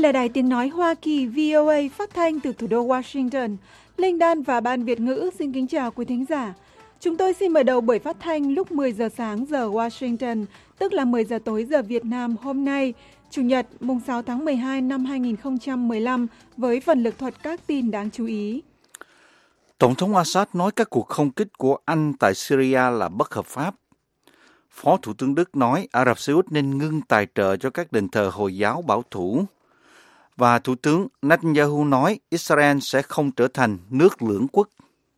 là Đài Tiếng Nói Hoa Kỳ VOA phát thanh từ thủ đô Washington. Linh Đan và Ban Việt ngữ xin kính chào quý thính giả. Chúng tôi xin mở đầu buổi phát thanh lúc 10 giờ sáng giờ Washington, tức là 10 giờ tối giờ Việt Nam hôm nay, Chủ nhật, mùng 6 tháng 12 năm 2015, với phần lược thuật các tin đáng chú ý. Tổng thống Assad nói các cuộc không kích của Anh tại Syria là bất hợp pháp. Phó Thủ tướng Đức nói Ả Rập Xê Út nên ngưng tài trợ cho các đền thờ Hồi giáo bảo thủ. Và Thủ tướng Netanyahu nói Israel sẽ không trở thành nước lưỡng quốc.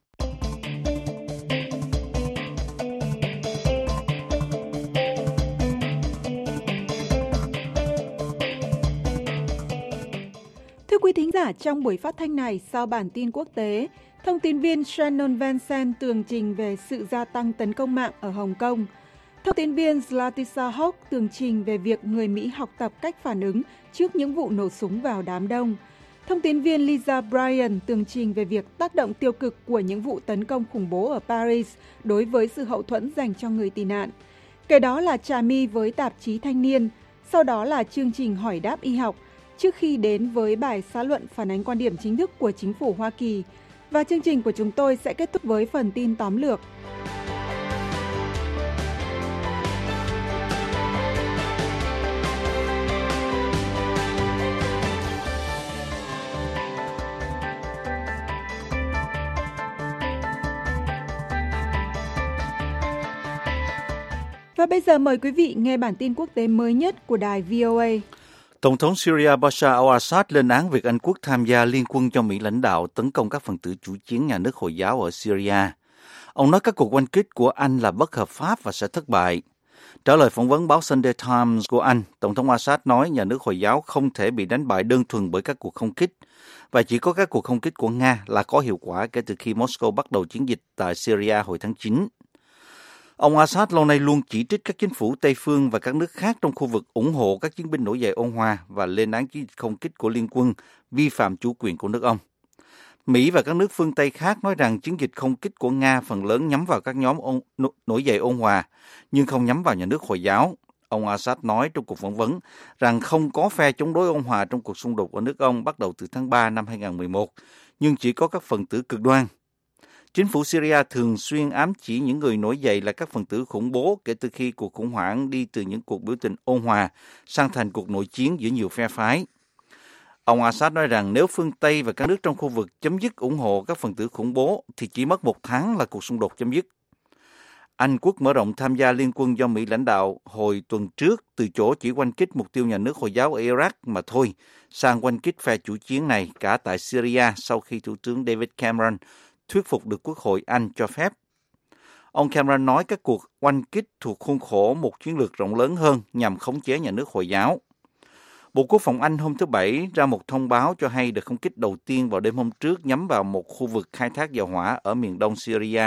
Thưa quý thính giả, trong buổi phát thanh này, sau bản tin quốc tế, thông tin viên Shannon Vansen tường trình về sự gia tăng tấn công mạng ở Hồng Kông. Thông tin viên Zlatisa Hock tường trình về việc người Mỹ học tập cách phản ứng trước những vụ nổ súng vào đám đông. Thông tin viên Lisa Bryan tường trình về việc tác động tiêu cực của những vụ tấn công khủng bố ở Paris đối với sự hậu thuẫn dành cho người tị nạn. Kế đó là Trà My với tạp chí Thanh niên, sau đó là chương trình hỏi đáp y học, trước khi đến với bài xã luận phản ánh quan điểm chính thức của chính phủ Hoa Kỳ. Và chương trình của chúng tôi sẽ kết thúc với phần tin tóm lược. Và bây giờ mời quý vị nghe bản tin quốc tế mới nhất của đài VOA. Tổng thống Syria Bashar al-Assad lên án việc Anh quốc tham gia liên quân cho Mỹ lãnh đạo tấn công các phần tử chủ chiến nhà nước Hồi giáo ở Syria. Ông nói các cuộc oanh kích của Anh là bất hợp pháp và sẽ thất bại. Trả lời phỏng vấn báo Sunday Times của Anh, Tổng thống Assad nói nhà nước Hồi giáo không thể bị đánh bại đơn thuần bởi các cuộc không kích, và chỉ có các cuộc không kích của Nga là có hiệu quả kể từ khi Moscow bắt đầu chiến dịch tại Syria hồi tháng 9. Ông Assad lâu nay luôn chỉ trích các chính phủ Tây phương và các nước khác trong khu vực ủng hộ các chiến binh nổi dậy ôn hòa và lên án chiến dịch không kích của liên quân vi phạm chủ quyền của nước ông. Mỹ và các nước phương Tây khác nói rằng chiến dịch không kích của Nga phần lớn nhắm vào các nhóm nổi dậy ôn hòa, nhưng không nhắm vào nhà nước Hồi giáo. Ông Assad nói trong cuộc phỏng vấn rằng không có phe chống đối ôn hòa trong cuộc xung đột ở nước ông bắt đầu từ tháng 3 năm 2011, nhưng chỉ có các phần tử cực đoan. Chính phủ Syria thường xuyên ám chỉ những người nổi dậy là các phần tử khủng bố kể từ khi cuộc khủng hoảng đi từ những cuộc biểu tình ôn hòa sang thành cuộc nội chiến giữa nhiều phe phái. Ông Assad nói rằng nếu phương Tây và các nước trong khu vực chấm dứt ủng hộ các phần tử khủng bố thì chỉ mất 1 tháng là cuộc xung đột chấm dứt. Anh quốc mở rộng tham gia liên quân do Mỹ lãnh đạo hồi tuần trước từ chỗ chỉ oanh kích mục tiêu nhà nước Hồi giáo ở Iraq mà thôi, sang oanh kích phe chủ chiến này cả tại Syria sau khi Thủ tướng David Cameron thuyết phục được Quốc hội Anh cho phép. Ông Cameron nói các cuộc oanh kích thuộc khuôn khổ một chiến lược rộng lớn hơn nhằm khống chế nhà nước Hồi giáo. Bộ Quốc phòng Anh hôm thứ Bảy ra một thông báo cho hay đợt không kích đầu tiên vào đêm hôm trước nhắm vào một khu vực khai thác dầu hỏa ở miền đông Syria.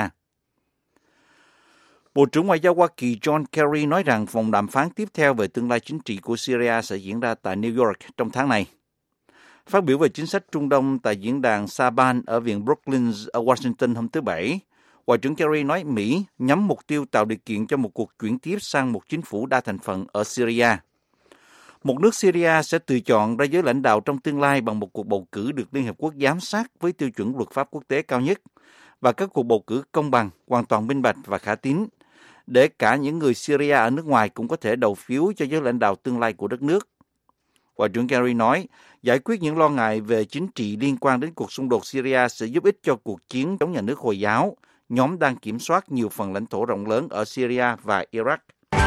Bộ trưởng Ngoại giao Hoa Kỳ John Kerry nói rằng vòng đàm phán tiếp theo về tương lai chính trị của Syria sẽ diễn ra tại New York trong tháng này. Phát biểu về chính sách Trung Đông tại diễn đàn Saban ở viện Brookings ở Washington hôm thứ Bảy, Ngoại trưởng Kerry nói Mỹ nhắm mục tiêu tạo điều kiện cho một cuộc chuyển tiếp sang một chính phủ đa thành phần ở Syria. Một nước Syria sẽ tự chọn ra giới lãnh đạo trong tương lai bằng một cuộc bầu cử được Liên Hợp Quốc giám sát với tiêu chuẩn luật pháp quốc tế cao nhất và các cuộc bầu cử công bằng, hoàn toàn minh bạch và khả tín, để cả những người Syria ở nước ngoài cũng có thể đầu phiếu cho giới lãnh đạo tương lai của đất nước. Ngoại trưởng Kerry nói, giải quyết những lo ngại về chính trị liên quan đến cuộc xung đột Syria sẽ giúp ích cho cuộc chiến chống nhà nước Hồi giáo, nhóm đang kiểm soát nhiều phần lãnh thổ rộng lớn ở Syria và Iraq.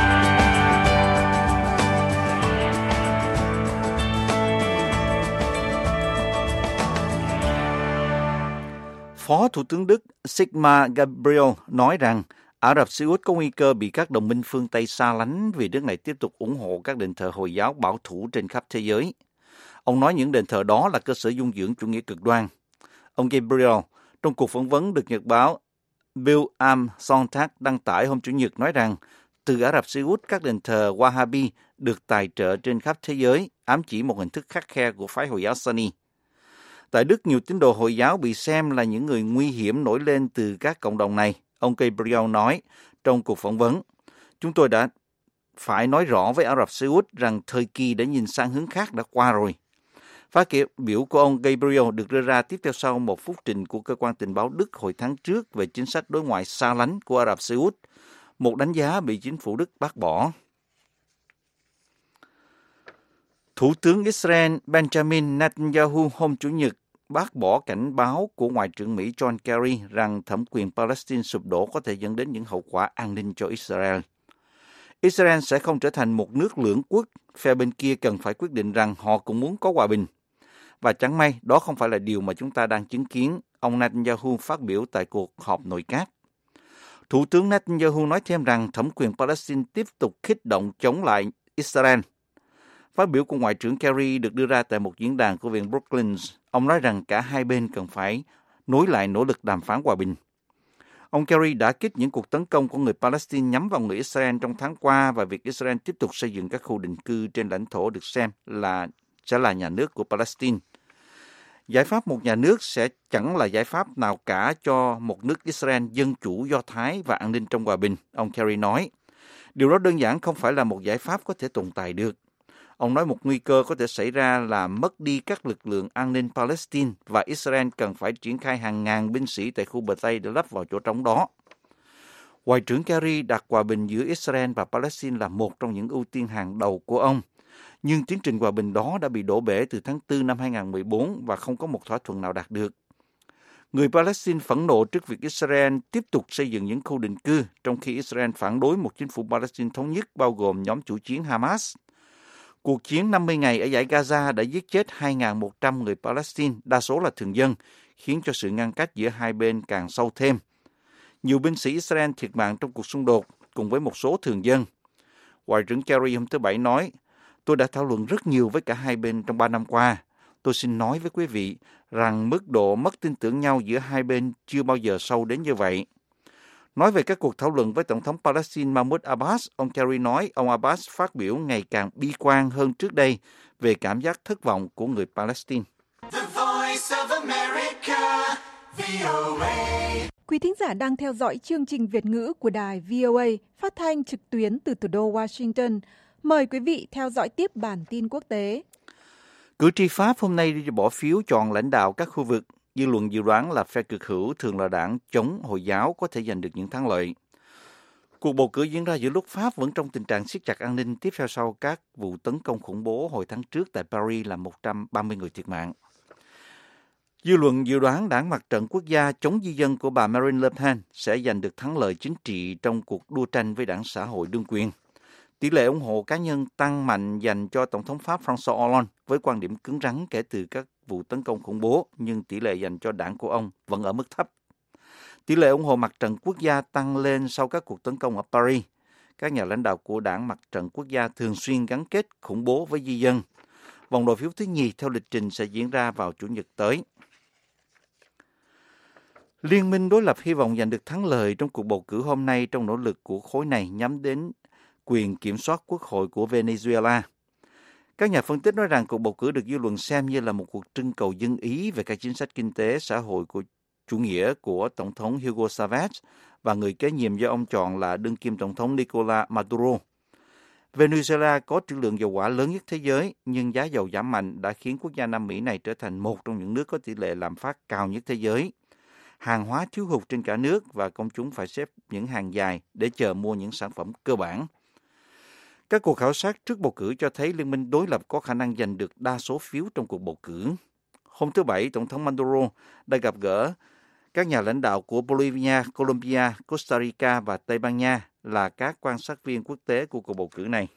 Phó Thủ tướng Đức Sigmar Gabriel nói rằng Ả Rập Xê Út có nguy cơ bị các đồng minh phương Tây xa lánh vì nước này tiếp tục ủng hộ các đền thờ Hồi giáo bảo thủ trên khắp thế giới. Ông nói những đền thờ đó là cơ sở dung dưỡng chủ nghĩa cực đoan. Ông Gabriel, trong cuộc phỏng vấn được nhật báo Bill Am Sonntag đăng tải hôm Chủ nhật nói rằng từ Ả Rập Xê Út các đền thờ Wahhabi được tài trợ trên khắp thế giới, ám chỉ một hình thức khắt khe của phái Hồi giáo Sunni. Tại Đức, nhiều tín đồ Hồi giáo bị xem là những người nguy hiểm nổi lên từ các cộng đồng này. Ông Gabriel nói trong cuộc phỏng vấn, chúng tôi đã phải nói rõ với Ả Rập Xê Út rằng thời kỳ để nhìn sang hướng khác đã qua rồi. Phát biểu của ông Gabriel được đưa ra tiếp theo sau một phúc trình của cơ quan tình báo Đức hồi tháng trước về chính sách đối ngoại xa lánh của Ả Rập Xê Út, một đánh giá bị chính phủ Đức bác bỏ. Thủ tướng Israel Benjamin Netanyahu hôm Chủ nhật bác bỏ cảnh báo của Ngoại trưởng Mỹ John Kerry rằng thẩm quyền Palestine sụp đổ có thể dẫn đến những hậu quả an ninh cho Israel. Israel sẽ không trở thành một nước lưỡng quốc, phe bên kia cần phải quyết định rằng họ cũng muốn có hòa bình. Và chẳng may, đó không phải là điều mà chúng ta đang chứng kiến, ông Netanyahu phát biểu tại cuộc họp nội các. Thủ tướng Netanyahu nói thêm rằng thẩm quyền Palestine tiếp tục kích động chống lại Israel. Phát biểu của Ngoại trưởng Kerry được đưa ra tại một diễn đàn của Viện Brookings. Ông nói rằng cả hai bên cần phải nối lại nỗ lực đàm phán hòa bình. Ông Kerry đã kích những cuộc tấn công của người Palestine nhắm vào người Israel trong tháng qua và việc Israel tiếp tục xây dựng các khu định cư trên lãnh thổ được xem sẽ là nhà nước của Palestine. Giải pháp một nhà nước sẽ chẳng là giải pháp nào cả cho một nước Israel dân chủ Do Thái và an ninh trong hòa bình, ông Kerry nói. Điều đó đơn giản không phải là một giải pháp có thể tồn tại được. Ông nói một nguy cơ có thể xảy ra là mất đi các lực lượng an ninh Palestine và Israel cần phải triển khai hàng ngàn binh sĩ tại khu bờ Tây để lấp vào chỗ trống đó. Ngoại trưởng Kerry đặt hòa bình giữa Israel và Palestine là một trong những ưu tiên hàng đầu của ông. Nhưng tiến trình hòa bình đó đã bị đổ bể từ tháng 4 năm 2014 và không có một thỏa thuận nào đạt được. Người Palestine phẫn nộ trước việc Israel tiếp tục xây dựng những khu định cư, trong khi Israel phản đối một chính phủ Palestine thống nhất bao gồm nhóm chủ chiến Hamas. Cuộc chiến 50 ngày ở dải Gaza đã giết chết 2.100 người Palestine, đa số là thường dân, khiến cho sự ngăn cách giữa hai bên càng sâu thêm. Nhiều binh sĩ Israel thiệt mạng trong cuộc xung đột, cùng với một số thường dân. Ngoại trưởng Kerry hôm thứ Bảy nói, tôi đã thảo luận rất nhiều với cả hai bên trong 3 năm qua. Tôi xin nói với quý vị rằng mức độ mất tin tưởng nhau giữa hai bên chưa bao giờ sâu đến như vậy. Nói về các cuộc thảo luận với Tổng thống Palestine Mahmoud Abbas, ông Kerry nói ông Abbas phát biểu ngày càng bi quan hơn trước đây về cảm giác thất vọng của người Palestine. Quý thính giả đang theo dõi chương trình Việt ngữ của đài VOA phát thanh trực tuyến từ thủ đô Washington. Mời quý vị theo dõi tiếp bản tin quốc tế. Cử tri Pháp hôm nay đi bỏ phiếu chọn lãnh đạo các khu vực. Dư luận dự đoán là phe cực hữu thường là đảng chống Hồi giáo có thể giành được những thắng lợi. Cuộc bầu cử diễn ra giữa lúc Pháp vẫn trong tình trạng siết chặt an ninh tiếp theo sau các vụ tấn công khủng bố hồi tháng trước tại Paris làm 130 người thiệt mạng. Dư luận dự đoán đảng Mặt trận Quốc gia chống di dân của bà Marine Le Pen sẽ giành được thắng lợi chính trị trong cuộc đua tranh với đảng xã hội đương quyền. Tỷ lệ ủng hộ cá nhân tăng mạnh dành cho Tổng thống Pháp François Hollande với quan điểm cứng rắn kể từ các vụ tấn công khủng bố, nhưng tỷ lệ dành cho đảng của ông vẫn ở mức thấp. Tỷ lệ ủng hộ Mặt trận Quốc gia tăng lên sau các cuộc tấn công ở Paris. Các nhà lãnh đạo của đảng Mặt trận Quốc gia thường xuyên gắn kết khủng bố với di dân. Vòng bỏ phiếu thứ nhì theo lịch trình sẽ diễn ra vào Chủ nhật tới. Liên minh đối lập hy vọng giành được thắng lợi trong cuộc bầu cử hôm nay trong nỗ lực của khối này nhắm đến quyền kiểm soát quốc hội của Venezuela. Các nhà phân tích nói rằng cuộc bầu cử được dư luận xem như là một cuộc trưng cầu dân ý về các chính sách kinh tế xã hội của chủ nghĩa của Tổng thống Hugo Chavez và người kế nhiệm do ông chọn là đương kim Tổng thống Nicolás Maduro. Venezuela có trữ lượng dầu hỏa lớn nhất thế giới, nhưng giá dầu giảm mạnh đã khiến quốc gia Nam Mỹ này trở thành một trong những nước có tỷ lệ lạm phát cao nhất thế giới. Hàng hóa thiếu hụt trên cả nước và công chúng phải xếp những hàng dài để chờ mua những sản phẩm cơ bản. Các cuộc khảo sát trước bầu cử cho thấy liên minh đối lập có khả năng giành được đa số phiếu trong cuộc bầu cử. Hôm thứ Bảy, Tổng thống Maduro đã gặp gỡ các nhà lãnh đạo của Bolivia, Colombia, Costa Rica và Tây Ban Nha là các quan sát viên quốc tế của cuộc bầu cử này.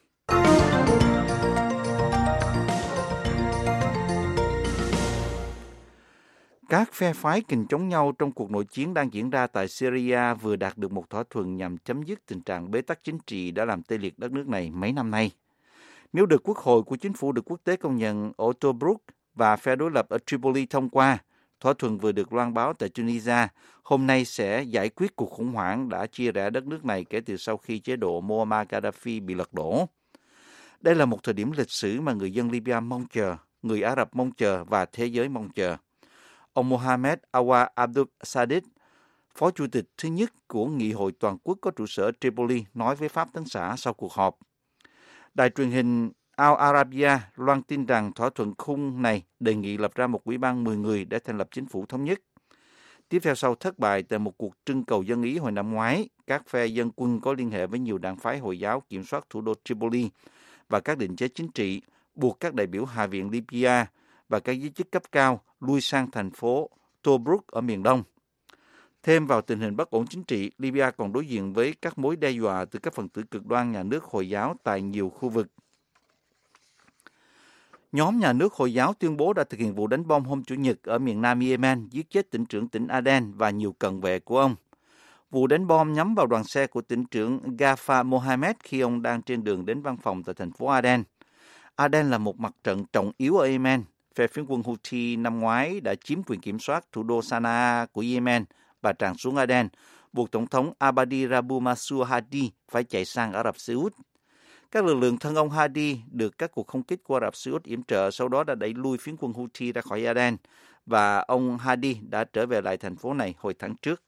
Các phe phái kình chống nhau trong cuộc nội chiến đang diễn ra tại Syria vừa đạt được một thỏa thuận nhằm chấm dứt tình trạng bế tắc chính trị đã làm tê liệt đất nước này mấy năm nay. Nếu được quốc hội của chính phủ được quốc tế công nhận ở Tobruk và phe đối lập ở Tripoli thông qua, thỏa thuận vừa được loan báo tại Tunisia, hôm nay sẽ giải quyết cuộc khủng hoảng đã chia rẽ đất nước này kể từ sau khi chế độ Muammar Gaddafi bị lật đổ. Đây là một thời điểm lịch sử mà người dân Libya mong chờ, người Ả Rập mong chờ và thế giới mong chờ. Ông Mohamed Awa Abdul Sadid, Phó Chủ tịch thứ nhất của Nghị hội Toàn quốc có trụ sở Tripoli, nói với Pháp Tấn xã sau cuộc họp. Đài truyền hình Al Arabiya loan tin rằng thỏa thuận khung này đề nghị lập ra một ủy ban 10 người để thành lập chính phủ thống nhất. Tiếp theo sau thất bại tại một cuộc trưng cầu dân Ý hồi năm ngoái, các phe dân quân có liên hệ với nhiều đảng phái Hồi giáo kiểm soát thủ đô Tripoli và các định chế chính trị, buộc các đại biểu Hạ viện Libya và các giới chức cấp cao lui sang thành phố Tobruk ở miền đông. Thêm vào tình hình bất ổn chính trị, Libya còn đối diện với các mối đe dọa từ các phần tử cực đoan nhà nước Hồi giáo tại nhiều khu vực. Nhóm nhà nước Hồi giáo tuyên bố đã thực hiện vụ đánh bom hôm Chủ nhật ở miền nam Yemen, giết chết tỉnh trưởng tỉnh Aden và nhiều cận vệ của ông. Vụ đánh bom nhắm vào đoàn xe của tỉnh trưởng Ghaffar Mohammed khi ông đang trên đường đến văn phòng tại thành phố Aden. Aden là một mặt trận trọng yếu ở Yemen. Phe phiến quân Houthi năm ngoái đã chiếm quyền kiểm soát thủ đô Sanaa của Yemen và tràn xuống Aden, buộc Tổng thống Abadi Rabu Mansur Hadi phải chạy sang Ả Rập Xê Út. Các lực lượng thân ông Hadi được các cuộc không kích của Ả Rập Xê Út yểm trợ, sau đó đã đẩy lui phiến quân Houthi ra khỏi Aden, và ông Hadi đã trở về lại thành phố này hồi tháng trước.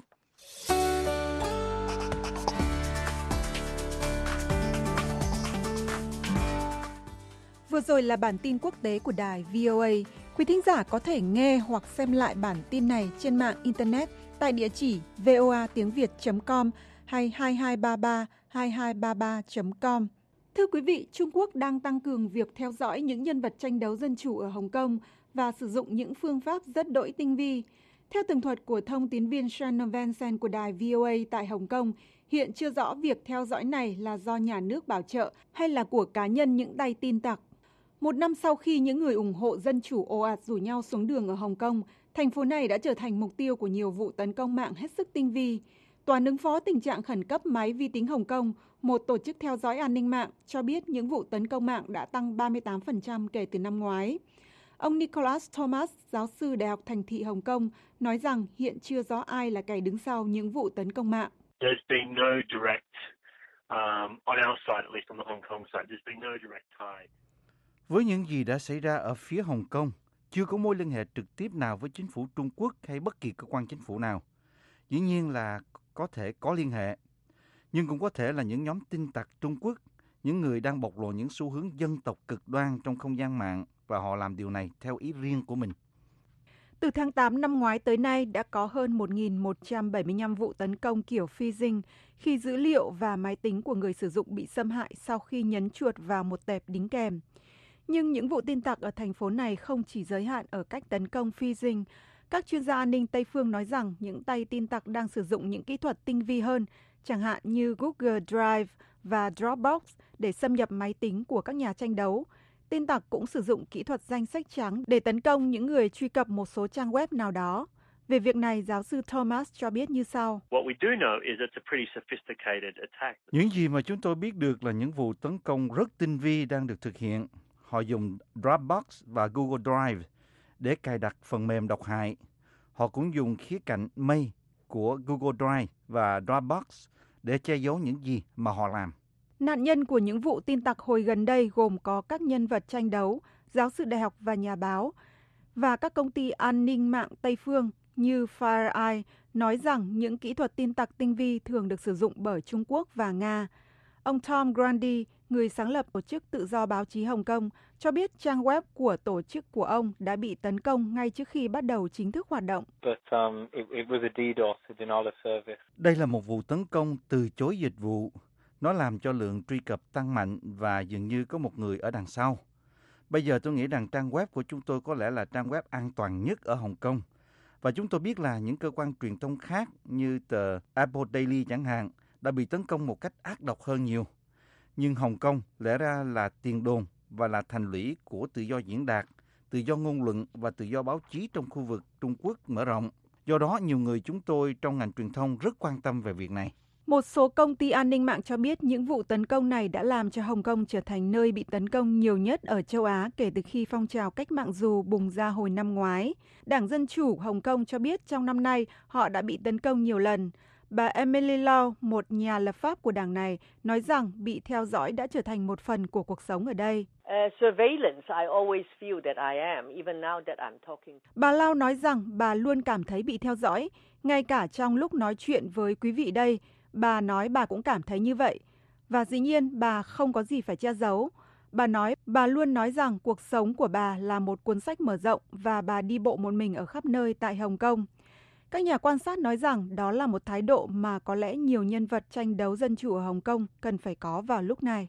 Vừa rồi là bản tin quốc tế của đài VOA. Quý thính giả có thể nghe hoặc xem lại bản tin này trên mạng Internet tại địa chỉ voatiengviet.com hay 2233 com. Thưa quý vị, Trung Quốc đang tăng cường việc theo dõi những nhân vật tranh đấu dân chủ ở Hồng Kông và sử dụng những phương pháp rất đỗi tinh vi. Theo tường thuật của thông tín viên Shannon Vincent của đài VOA tại Hồng Kông, hiện chưa rõ việc theo dõi này là do nhà nước bảo trợ hay là của cá nhân những tay tin tặc. Một năm sau khi những người ủng hộ dân chủ ồ ạt rủ nhau xuống đường ở Hồng Kông, thành phố này đã trở thành mục tiêu của nhiều vụ tấn công mạng hết sức tinh vi. Tòa ứng phó tình trạng khẩn cấp máy vi tính Hồng Kông, một tổ chức theo dõi an ninh mạng, cho biết những vụ tấn công mạng đã tăng 38% kể từ năm ngoái. Ông Nicholas Thomas, giáo sư Đại học Thành thị Hồng Kông, nói rằng hiện chưa rõ ai là kẻ đứng sau những vụ tấn công mạng. Với những gì đã xảy ra ở phía Hồng Kông, chưa có mối liên hệ trực tiếp nào với chính phủ Trung Quốc hay bất kỳ cơ quan chính phủ nào. Dĩ nhiên là có thể có liên hệ, nhưng cũng có thể là những nhóm tin tặc Trung Quốc, những người đang bộc lộ những xu hướng dân tộc cực đoan trong không gian mạng, và họ làm điều này theo ý riêng của mình. Từ tháng 8 năm ngoái tới nay đã có hơn 1.175 vụ tấn công kiểu phishing khi dữ liệu và máy tính của người sử dụng bị xâm hại sau khi nhấn chuột vào một tệp đính kèm. Nhưng những vụ tin tặc ở thành phố này không chỉ giới hạn ở cách tấn công phishing. Các chuyên gia an ninh Tây phương nói rằng những tay tin tặc đang sử dụng những kỹ thuật tinh vi hơn, chẳng hạn như Google Drive và Dropbox để xâm nhập máy tính của các nhà tranh đấu. Tin tặc cũng sử dụng kỹ thuật danh sách trắng để tấn công những người truy cập một số trang web nào đó. Về việc này, giáo sư Thomas cho biết như sau. Những gì mà chúng tôi biết được là những vụ tấn công rất tinh vi đang được thực hiện. Họ dùng Dropbox và Google Drive để cài đặt phần mềm độc hại. Họ cũng dùng khía cạnh Mail của Google Drive và Dropbox để che giấu những gì mà họ làm. Nạn nhân của những vụ tin tặc hồi gần đây gồm có các nhân vật tranh đấu, giáo sư đại học và nhà báo, và các công ty an ninh mạng Tây phương như FireEye nói rằng những kỹ thuật tin tặc tinh vi thường được sử dụng bởi Trung Quốc và Nga. Ông Tom Grundy, người sáng lập tổ chức tự do báo chí Hồng Kông, cho biết trang web của tổ chức của ông đã bị tấn công ngay trước khi bắt đầu chính thức hoạt động. Đây là một vụ tấn công từ chối dịch vụ. Nó làm cho lượng truy cập tăng mạnh và dường như có một người ở đằng sau. Bây giờ tôi nghĩ rằng trang web của chúng tôi có lẽ là trang web an toàn nhất ở Hồng Kông. Và chúng tôi biết là những cơ quan truyền thông khác như tờ Apple Daily chẳng hạn đã bị tấn công một cách ác độc hơn nhiều. Nhưng Hồng Kông lẽ ra là tiền đồn và là thành lũy của tự do diễn đạt, tự do ngôn luận và tự do báo chí trong khu vực Trung Quốc mở rộng. Do đó, nhiều người chúng tôi trong ngành truyền thông rất quan tâm về việc này. Một số công ty an ninh mạng cho biết những vụ tấn công này đã làm cho Hồng Kông trở thành nơi bị tấn công nhiều nhất ở châu Á kể từ khi phong trào cách mạng dù bùng ra hồi năm ngoái. Đảng Dân Chủ Hồng Kông cho biết trong năm nay họ đã bị tấn công nhiều lần. Bà Emily Lau, một nhà lập pháp của đảng này, nói rằng bị theo dõi đã trở thành một phần của cuộc sống ở đây. Bà Lau nói rằng bà luôn cảm thấy bị theo dõi, ngay cả trong lúc nói chuyện với quý vị đây. Bà nói bà cũng cảm thấy như vậy. Và dĩ nhiên bà không có gì phải che giấu. Bà nói bà luôn nói rằng cuộc sống của bà là một cuốn sách mở rộng và bà đi bộ một mình ở khắp nơi tại Hồng Kông. Các nhà quan sát nói rằng đó là một thái độ mà có lẽ nhiều nhân vật tranh đấu dân chủ ở Hồng Kông cần phải có vào lúc này.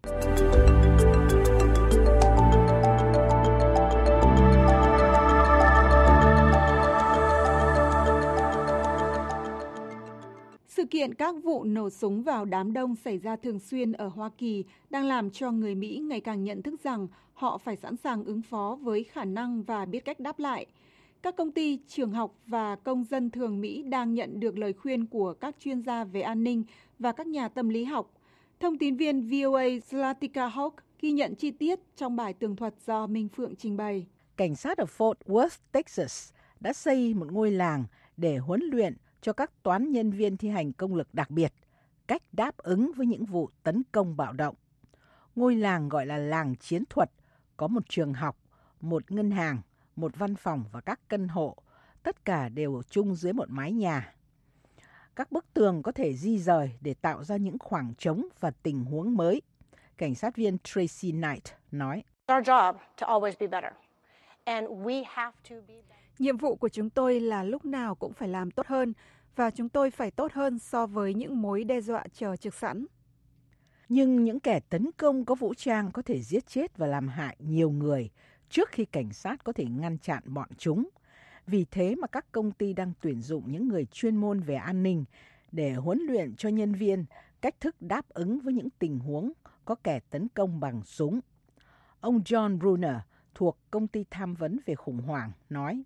Sự kiện các vụ nổ súng vào đám đông xảy ra thường xuyên ở Hoa Kỳ đang làm cho người Mỹ ngày càng nhận thức rằng họ phải sẵn sàng ứng phó với khả năng và biết cách đáp lại. Các công ty, trường học và công dân thường Mỹ đang nhận được lời khuyên của các chuyên gia về an ninh và các nhà tâm lý học. Thông tín viên VOA Zlatica Hawk ghi nhận chi tiết trong bài tường thuật do Minh Phượng trình bày. Cảnh sát ở Fort Worth, Texas đã xây một ngôi làng để huấn luyện cho các toán nhân viên thi hành công lực đặc biệt, cách đáp ứng với những vụ tấn công bạo động. Ngôi làng gọi là làng chiến thuật, có một trường học, một ngân hàng, một văn phòng và các căn hộ, tất cả đều chung dưới một mái nhà. Các bức tường có thể di dời để tạo ra những khoảng trống và tình huống mới. Cảnh sát viên Tracy Knight nói. Nhiệm vụ của chúng tôi là lúc nào cũng phải làm tốt hơn, và chúng tôi phải tốt hơn so với những mối đe dọa chờ trực sẵn. Nhưng những kẻ tấn công có vũ trang có thể giết chết và làm hại nhiều người trước khi cảnh sát có thể ngăn chặn bọn chúng. Vì thế mà các công ty đang tuyển dụng những người chuyên môn về an ninh để huấn luyện cho nhân viên cách thức đáp ứng với những tình huống có kẻ tấn công bằng súng. Ông John Brunner thuộc công ty tham vấn về khủng hoảng nói.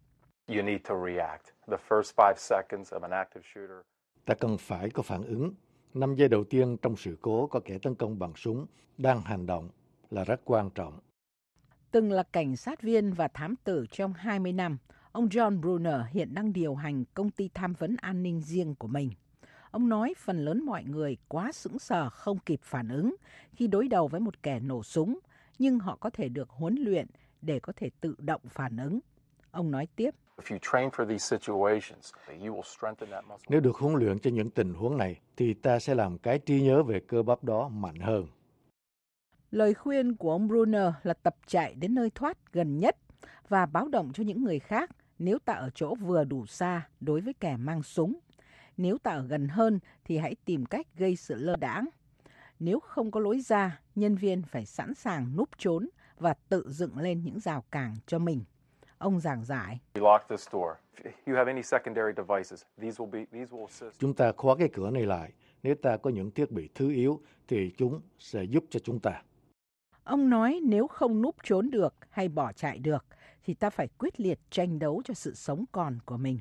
Ta cần phải có phản ứng. 5 giây đầu tiên trong sự cố có kẻ tấn công bằng súng đang hành động là rất quan trọng. Từng là cảnh sát viên và thám tử trong 20 năm, ông John Brunner hiện đang điều hành công ty tham vấn an ninh riêng của mình. Ông nói phần lớn mọi người quá sững sờ không kịp phản ứng khi đối đầu với một kẻ nổ súng, nhưng họ có thể được huấn luyện để có thể tự động phản ứng. Ông nói tiếp. Nếu được huấn luyện cho những tình huống này, thì ta sẽ làm cái trí nhớ về cơ bắp đó mạnh hơn. Lời khuyên của ông Brunner là tập chạy đến nơi thoát gần nhất và báo động cho những người khác nếu ta ở chỗ vừa đủ xa đối với kẻ mang súng. Nếu ta ở gần hơn thì hãy tìm cách gây sự lơ đãng. Nếu không có lối ra, nhân viên phải sẵn sàng núp trốn và tự dựng lên những rào cản cho mình. Ông giảng giải. Chúng ta khóa cái cửa này lại. Nếu ta có những thiết bị thứ yếu thì chúng sẽ giúp cho chúng ta. Ông nói nếu không núp trốn được hay bỏ chạy được thì ta phải quyết liệt tranh đấu cho sự sống còn của mình.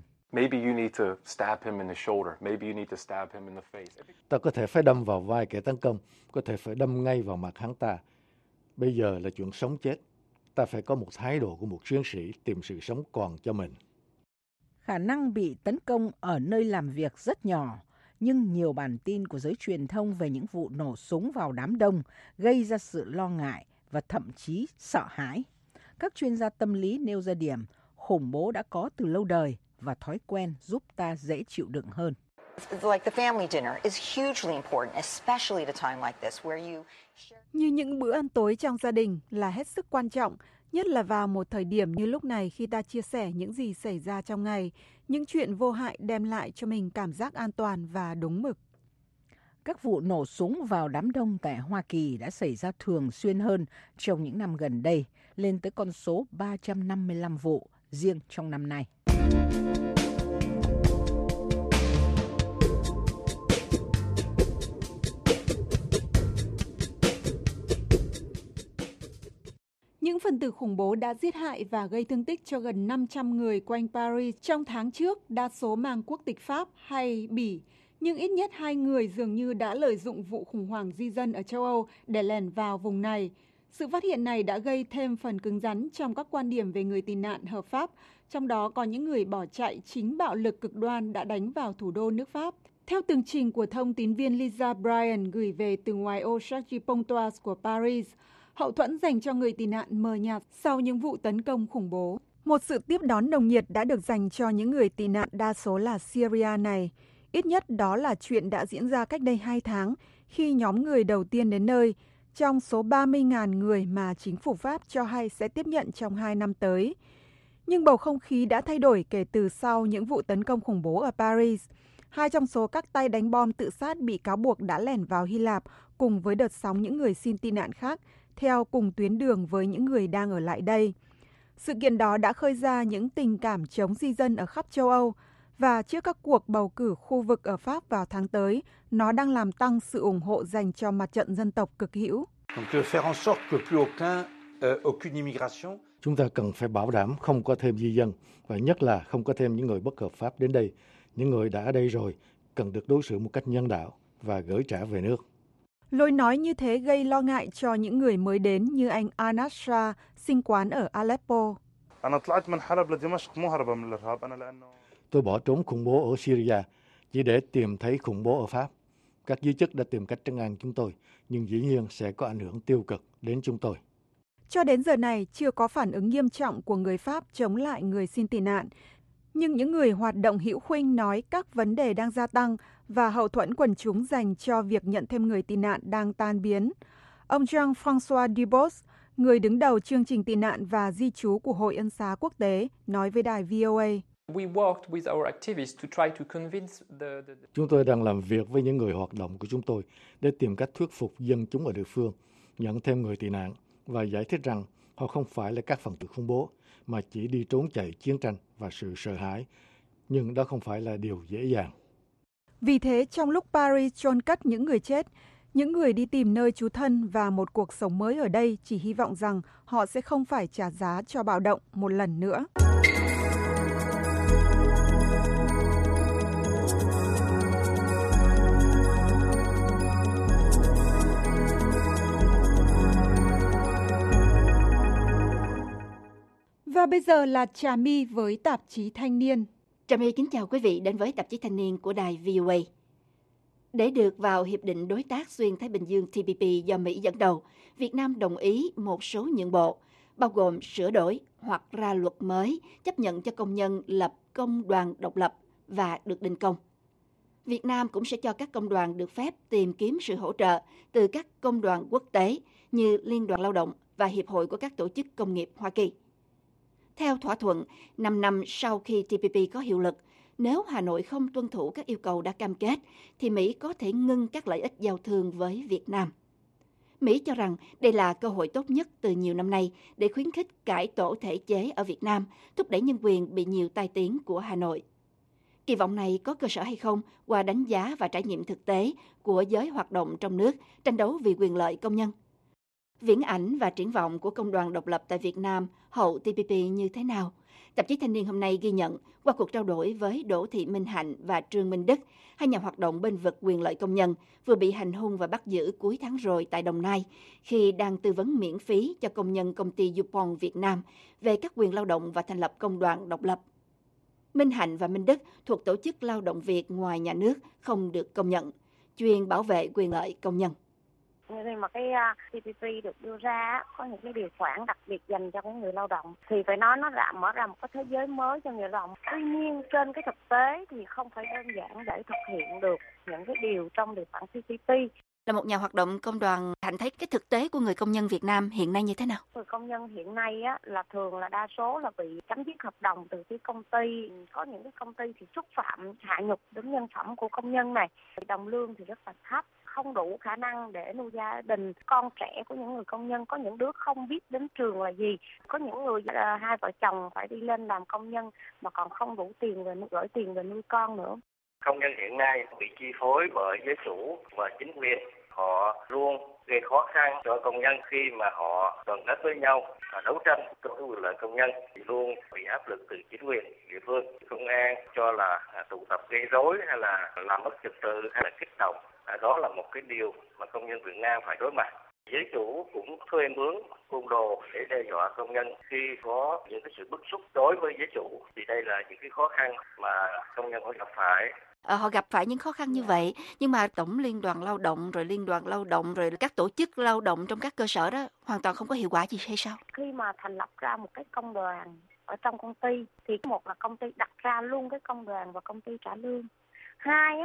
Ta có thể phải đâm vào vai kẻ tấn công, có thể phải đâm ngay vào mặt hắn ta. Bây giờ là chuyện sống chết. Ta phải có một thái độ của một chiến sĩ tìm sự sống còn cho mình. Khả năng bị tấn công ở nơi làm việc rất nhỏ, nhưng nhiều bản tin của giới truyền thông về những vụ nổ súng vào đám đông gây ra sự lo ngại và thậm chí sợ hãi. Các chuyên gia tâm lý nêu ra điểm khủng bố đã có từ lâu đời và thói quen giúp ta dễ chịu đựng hơn. Như những bữa ăn tối trong gia đình là hết sức quan trọng, nhất là vào một thời điểm như lúc này khi ta chia sẻ những gì xảy ra trong ngày, những chuyện vô hại đem lại cho mình cảm giác an toàn và đúng mực. Các vụ nổ súng vào đám đông tại Hoa Kỳ đã xảy ra thường xuyên hơn trong những năm gần đây, lên tới con số 355 vụ riêng trong năm nay. Những phần tử khủng bố đã giết hại và gây thương tích cho gần 500 người quanh Paris trong tháng trước, đa số mang quốc tịch Pháp hay Bỉ. Nhưng ít nhất 2 người dường như đã lợi dụng vụ khủng hoảng di dân ở châu Âu để lẻn vào vùng này. Sự phát hiện này đã gây thêm phần cứng rắn trong các quan điểm về người tị nạn hợp pháp, trong đó có những người bỏ chạy chính bạo lực cực đoan đã đánh vào thủ đô nước Pháp. Theo tường trình của thông tín viên Lisa Bryan gửi về từ ngoài ô Chargy-Pontoise của Paris, hậu thuẫn dành cho người tị nạn mờ nhạt sau những vụ tấn công khủng bố. Một sự tiếp đón nồng nhiệt đã được dành cho những người tị nạn đa số là Syria này. Ít nhất đó là chuyện đã diễn ra cách đây 2 tháng khi nhóm người đầu tiên đến nơi, trong số 30.000 người mà chính phủ Pháp cho hay sẽ tiếp nhận trong 2 năm tới. Nhưng bầu không khí đã thay đổi kể từ sau những vụ tấn công khủng bố ở Paris. Hai trong số các tay đánh bom tự sát bị cáo buộc đã lẻn vào Hy Lạp cùng với đợt sóng những người xin tị nạn khác, theo cùng tuyến đường với những người đang ở lại đây. Sự kiện đó đã khơi ra những tình cảm chống di dân ở khắp châu Âu, và trước các cuộc bầu cử khu vực ở Pháp vào tháng tới, nó đang làm tăng sự ủng hộ dành cho mặt trận dân tộc cực hữu. Chúng ta cần phải bảo đảm không có thêm di dân, và nhất là không có thêm những người bất hợp pháp đến đây. Những người đã ở đây rồi cần được đối xử một cách nhân đạo và gửi trả về nước. Lối nói như thế gây lo ngại cho những người mới đến như anh Arnaz Shah, sinh quán ở Aleppo. Tôi bỏ trốn khủng bố ở Syria chỉ để tìm thấy khủng bố ở Pháp. Các giới chức đã tìm cách trấn an chúng tôi, nhưng dĩ nhiên sẽ có ảnh hưởng tiêu cực đến chúng tôi. Cho đến giờ này, chưa có phản ứng nghiêm trọng của người Pháp chống lại người xin tị nạn. Nhưng những người hoạt động hữu khuynh nói các vấn đề đang gia tăng và hậu thuẫn quần chúng dành cho việc nhận thêm người tị nạn đang tan biến. Ông Jean-François Dubos, người đứng đầu chương trình tị nạn và di trú của Hội Ân xá Quốc tế, nói với đài VOA. Chúng tôi đang làm việc với những người hoạt động của chúng tôi để tìm cách thuyết phục dân chúng ở địa phương nhận thêm người tị nạn và giải thích rằng họ không phải là các phần tử khủng bố mà chỉ đi trốn chạy chiến tranh và sự sợ hãi. Nhưng đó không phải là điều dễ dàng. Vì thế, trong lúc Paris chôn cất những người chết, những người đi tìm nơi trú thân và một cuộc sống mới ở đây chỉ hy vọng rằng họ sẽ không phải trả giá cho bạo động một lần nữa. Và bây giờ là Trà My với tạp chí Thanh niên. Trà My kính chào quý vị đến với tạp chí Thanh niên của đài VOA. Để được vào Hiệp định Đối tác Xuyên Thái Bình Dương TPP do Mỹ dẫn đầu, Việt Nam đồng ý một số nhượng bộ, bao gồm sửa đổi hoặc ra luật mới chấp nhận cho công nhân lập công đoàn độc lập và được đình công. Việt Nam cũng sẽ cho các công đoàn được phép tìm kiếm sự hỗ trợ từ các công đoàn quốc tế như Liên đoàn Lao động và Hiệp hội của các tổ chức công nghiệp Hoa Kỳ. Theo thỏa thuận, 5 năm sau khi TPP có hiệu lực, nếu Hà Nội không tuân thủ các yêu cầu đã cam kết, thì Mỹ có thể ngưng các lợi ích giao thương với Việt Nam. Mỹ cho rằng đây là cơ hội tốt nhất từ nhiều năm nay để khuyến khích cải tổ thể chế ở Việt Nam, thúc đẩy nhân quyền bị nhiều tai tiếng của Hà Nội. Kỳ vọng này có cơ sở hay không qua đánh giá và trải nghiệm thực tế của giới hoạt động trong nước tranh đấu vì quyền lợi công nhân? Viễn ảnh và triển vọng của công đoàn độc lập tại Việt Nam hậu TPP như thế nào? Tạp chí Thanh niên hôm nay ghi nhận qua cuộc trao đổi với Đỗ Thị Minh Hạnh và Trương Minh Đức, hai nhà hoạt động bênh vực quyền lợi công nhân vừa bị hành hung và bắt giữ cuối tháng rồi tại Đồng Nai khi đang tư vấn miễn phí cho công nhân công ty DuPont Việt Nam về các quyền lao động và thành lập công đoàn độc lập. Minh Hạnh và Minh Đức thuộc Tổ chức Lao động Việt ngoài nhà nước không được công nhận, chuyên bảo vệ quyền lợi công nhân. Khi mà cái TPP được đưa ra có những cái điều khoản đặc biệt dành cho người lao động thì phải nói nó mở ra một cái thế giới mới cho người lao động. Tuy nhiên trên cái thực tế thì không phải đơn giản để thực hiện được những cái điều trong điều khoản TPP. Là một nhà hoạt động công đoàn, Hạnh thấy cái thực tế của người công nhân Việt Nam hiện nay như thế nào? Người công nhân hiện nay là thường là đa số là bị chấm dứt hợp đồng từ phía công ty. Có những cái công ty thì xúc phạm hạ nhục đến nhân phẩm của công nhân này. Đồng lương thì rất là thấp, không đủ khả năng để nuôi gia đình. Con trẻ của những người công nhân, có những đứa không biết đến trường là gì. Có những người hai vợ chồng phải đi lên làm công nhân mà còn không đủ tiền về gửi tiền về nuôi con nữa. Công nhân hiện nay bị chi phối bởi giới chủ và chính quyền. Họ luôn gây khó khăn cho công nhân khi mà họ đoàn kết với nhau và đấu tranh cho cái quyền lợi công nhân, thì luôn bị áp lực từ chính quyền địa phương, công an cho là tụ tập gây rối hay là làm mất trật tự hay là kích động. Đó là một cái điều mà công nhân Việt Nam phải đối mặt. Giới chủ cũng thuê mướn côn đồ để đe dọa công nhân khi có những cái sự bức xúc đối với giới chủ, thì đây là những cái khó khăn mà công nhân họ gặp phải. Họ gặp phải những khó khăn như vậy, nhưng mà Tổng Liên đoàn Lao động, rồi Liên đoàn Lao động, rồi các tổ chức lao động trong các cơ sở đó hoàn toàn không có hiệu quả gì hay sao? Khi mà thành lập ra một cái công đoàn ở trong công ty thì một là công ty đặt ra luôn cái công đoàn và công ty trả lương. Hai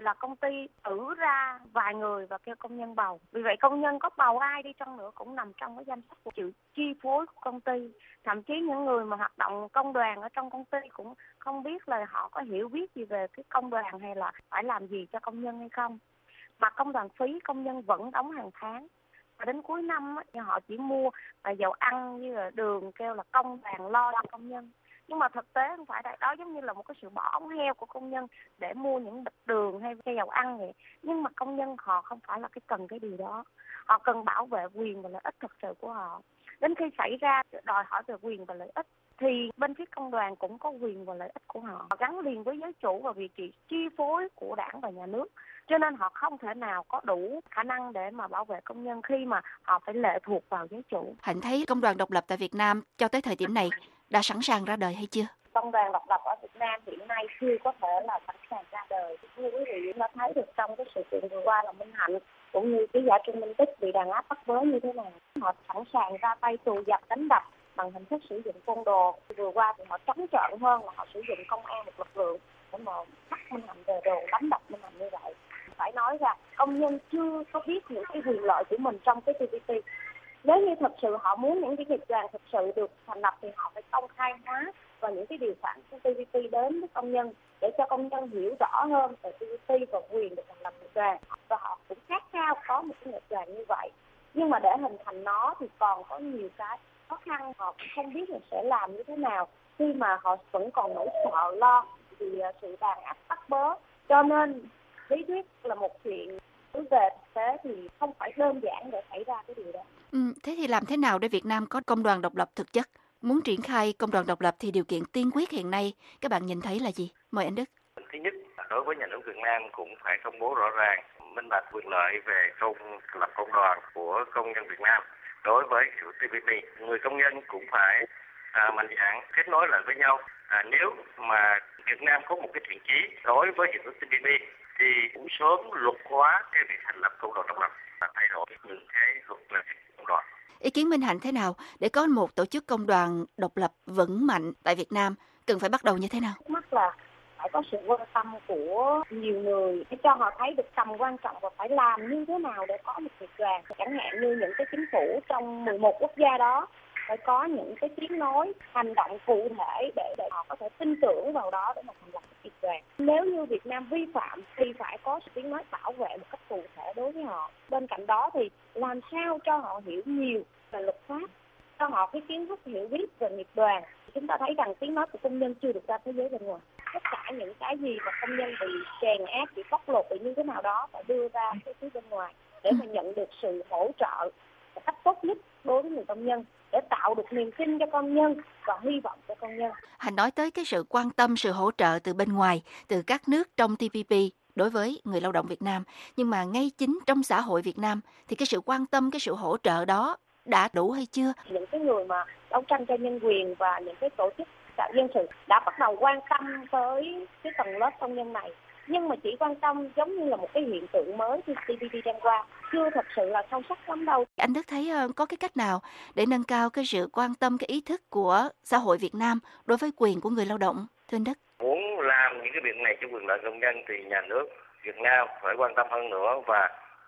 là công ty cử ra vài người và kêu công nhân bầu. Vì vậy công nhân có bầu ai đi chăng nữa cũng nằm trong cái danh sách của chịu chi phối của công ty. Thậm chí những người mà hoạt động công đoàn ở trong công ty cũng không biết là họ có hiểu biết gì về cái công đoàn hay là phải làm gì cho công nhân hay không. Mà công đoàn phí công nhân vẫn đóng hàng tháng. Và đến cuối năm thì họ chỉ mua dầu ăn như là đường, kêu là công đoàn lo cho công nhân. Nhưng mà thực tế không phải, đó giống như là một cái sự bỏ ống heo của công nhân để mua những bịch đường hay cái dầu ăn vậy. Nhưng mà công nhân họ không phải là cần cái điều đó. Họ cần bảo vệ quyền và lợi ích thực sự của họ. Đến khi xảy ra đòi hỏi về quyền và lợi ích thì bên phía công đoàn cũng có quyền và lợi ích của họ. Họ gắn liền với giới chủ và vị trí chi phối của đảng và nhà nước. Cho nên họ không thể nào có đủ khả năng để mà bảo vệ công nhân khi mà họ phải lệ thuộc vào giới chủ. Hạnh thấy công đoàn độc lập tại Việt Nam cho tới thời điểm này đã sẵn sàng ra đời hay chưa? Công đoàn độc lập ở Việt Nam hiện nay chưa có thể là sẵn sàng ra đời. Như quý vị đã thấy được trong cái sự kiện vừa qua là Minh Hạnh cũng như cái Giả Trương Minh Tích bị đàn áp bắt bớ như thế này. Họ sẵn sàng ra tay tù dập đánh đập bằng hình thức sử dụng côn đồ. Vừa qua thì họ trắng trợn hơn là họ sử dụng công an một lực lượng để mà bắt Minh Hạnh về đồ đánh đập Minh Hạnh như vậy. Phải nói ra công nhân chưa có biết những cái quyền lợi của mình trong cái TPP. Nếu như thật sự họ muốn những cái nghiệp đoàn thực sự được thành lập thì họ phải công khai hóa và những cái điều khoản của TPP đến với công nhân để cho công nhân hiểu rõ hơn về TPP và quyền được thành lập nghiệp đoàn. Và họ cũng khát khao có một cái nghiệp đoàn như vậy. Nhưng mà để hình thành nó thì còn có nhiều cái khó khăn, họ cũng không biết là sẽ làm như thế nào khi mà họ vẫn còn nỗi sợ lo vì sự đàn áp bắt bớ. Cho nên lý thuyết là một chuyện, về thực tế thì không phải đơn giản để xảy ra cái điều đó. Thế thì làm thế nào để Việt Nam có công đoàn độc lập thực chất? Muốn triển khai công đoàn độc lập thì điều kiện tiên quyết hiện nay các bạn nhìn thấy là gì? Mời anh Đức. Thứ nhất, đối với nhà nước Việt Nam cũng phải công bố rõ ràng, minh bạch quyền lợi về lập công đoàn của công nhân Việt Nam. Đối với TPP, người công nhân cũng phải mạnh dạn kết nối lại với nhau. Nếu mà Việt Nam có một cái thiện chí đối với hiệp ước TPP thì cũng sớm luật hóa cái việc thành lập công đoàn độc lập và thay đổi những cái luật về công đoàn. Ý kiến Minh Hạnh thế nào để có một tổ chức công đoàn độc lập vững mạnh tại Việt Nam cần phải bắt đầu như thế nào? Mắt là phải có sự quan tâm của nhiều người để cho họ thấy được tầm quan trọng và phải làm như thế nào để có một nghiệp đoàn. Chẳng hạn như những cái chính phủ trong 11 quốc gia đó phải có những cái tiếng nói, hành động cụ thể để họ có thể tin tưởng vào đó để mà thành lập nghiệp đoàn. Nếu như Việt Nam vi phạm thì phải có sự tiếng nói bảo vệ một cách cụ thể đối với họ. Bên cạnh đó thì làm sao cho họ hiểu nhiều về luật pháp, cho họ cái kiến thức hiểu biết về nghiệp đoàn. Chúng ta thấy rằng tiếng nói của công nhân chưa được ra thế giới bên ngoài. Tất cả những cái gì mà công nhân bị chèn ép, bị bóc lột, bị như thế nào đó phải đưa ra cái phía bên ngoài để mà nhận được sự hỗ trợ một cách tốt nhất đối với người công nhân, để tạo được niềm tin cho công nhân và hy vọng cho công nhân. Hạnh nói tới cái sự quan tâm, sự hỗ trợ từ bên ngoài, từ các nước trong TPP đối với người lao động Việt Nam. Nhưng mà ngay chính trong xã hội Việt Nam thì cái sự quan tâm, cái sự hỗ trợ đó đã đủ hay chưa? Những cái người mà đấu tranh cho nhân quyền và những cái tổ chức dân sự đã bắt đầu quan tâm tới cái tầng lớp công nhân này. Nhưng mà chỉ quan tâm giống như là một cái hiện tượng mới khi TPP đang qua, chưa thật sự là sâu sắc lắm đâu. Anh Đức thấy có cái cách nào để nâng cao cái sự quan tâm, cái ý thức của xã hội Việt Nam đối với quyền của người lao động, thưa anh Đức? Muốn làm những cái việc này cho quyền lợi công nhân thì nhà nước Việt Nam phải quan tâm hơn nữa và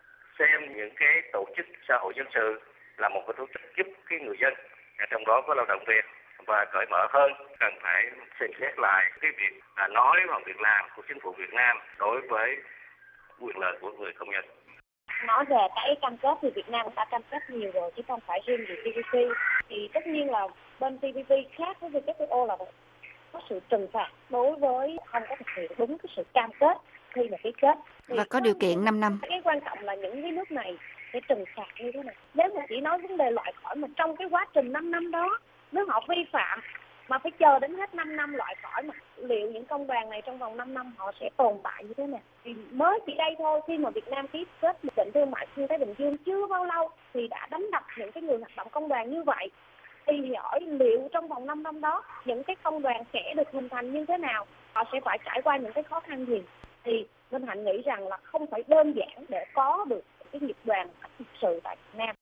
xem những cái tổ chức xã hội dân sự là một cái tổ chức giúp cái người dân, trong đó có lao động Việt, và cởi mở hơn, cần phải xem xét lại cái việc nói và việc làm của chính phủ Việt Nam đối với quyền lợi của người công nhân. Nói về cái cam kết thì Việt Nam đã cam kết nhiều rồi chứ không phải riêng về TPP. Thì tất nhiên là bên TPP khác với WTO là có sự trừng phạt đối với không có thực hiện đúng cái sự cam kết khi mà ký kết. Thì và có điều kiện 5 năm. Cái quan trọng là những cái nước này sẽ trừng phạt như thế này. Nếu mà chỉ nói vấn đề loại khỏi mà trong cái quá trình 5 năm đó, nếu họ vi phạm mà phải chờ đến hết 5 năm loại khỏi, mà liệu những công đoàn này trong vòng 5 năm họ sẽ tồn tại như thế nào? Thì mới chỉ đây thôi, khi mà Việt Nam ký kết hiệp định thương mại xuyên Thái Bình Dương chưa bao lâu thì đã đánh đập những cái người hoạt động công đoàn như vậy. Thì hỏi liệu trong vòng 5 năm đó những cái công đoàn sẽ được hình thành như thế nào? Họ sẽ phải trải qua những cái khó khăn gì? Thì Minh Hạnh nghĩ rằng là không phải đơn giản để có được cái nghiệp đoàn thực sự tại Việt Nam. Mà cái khó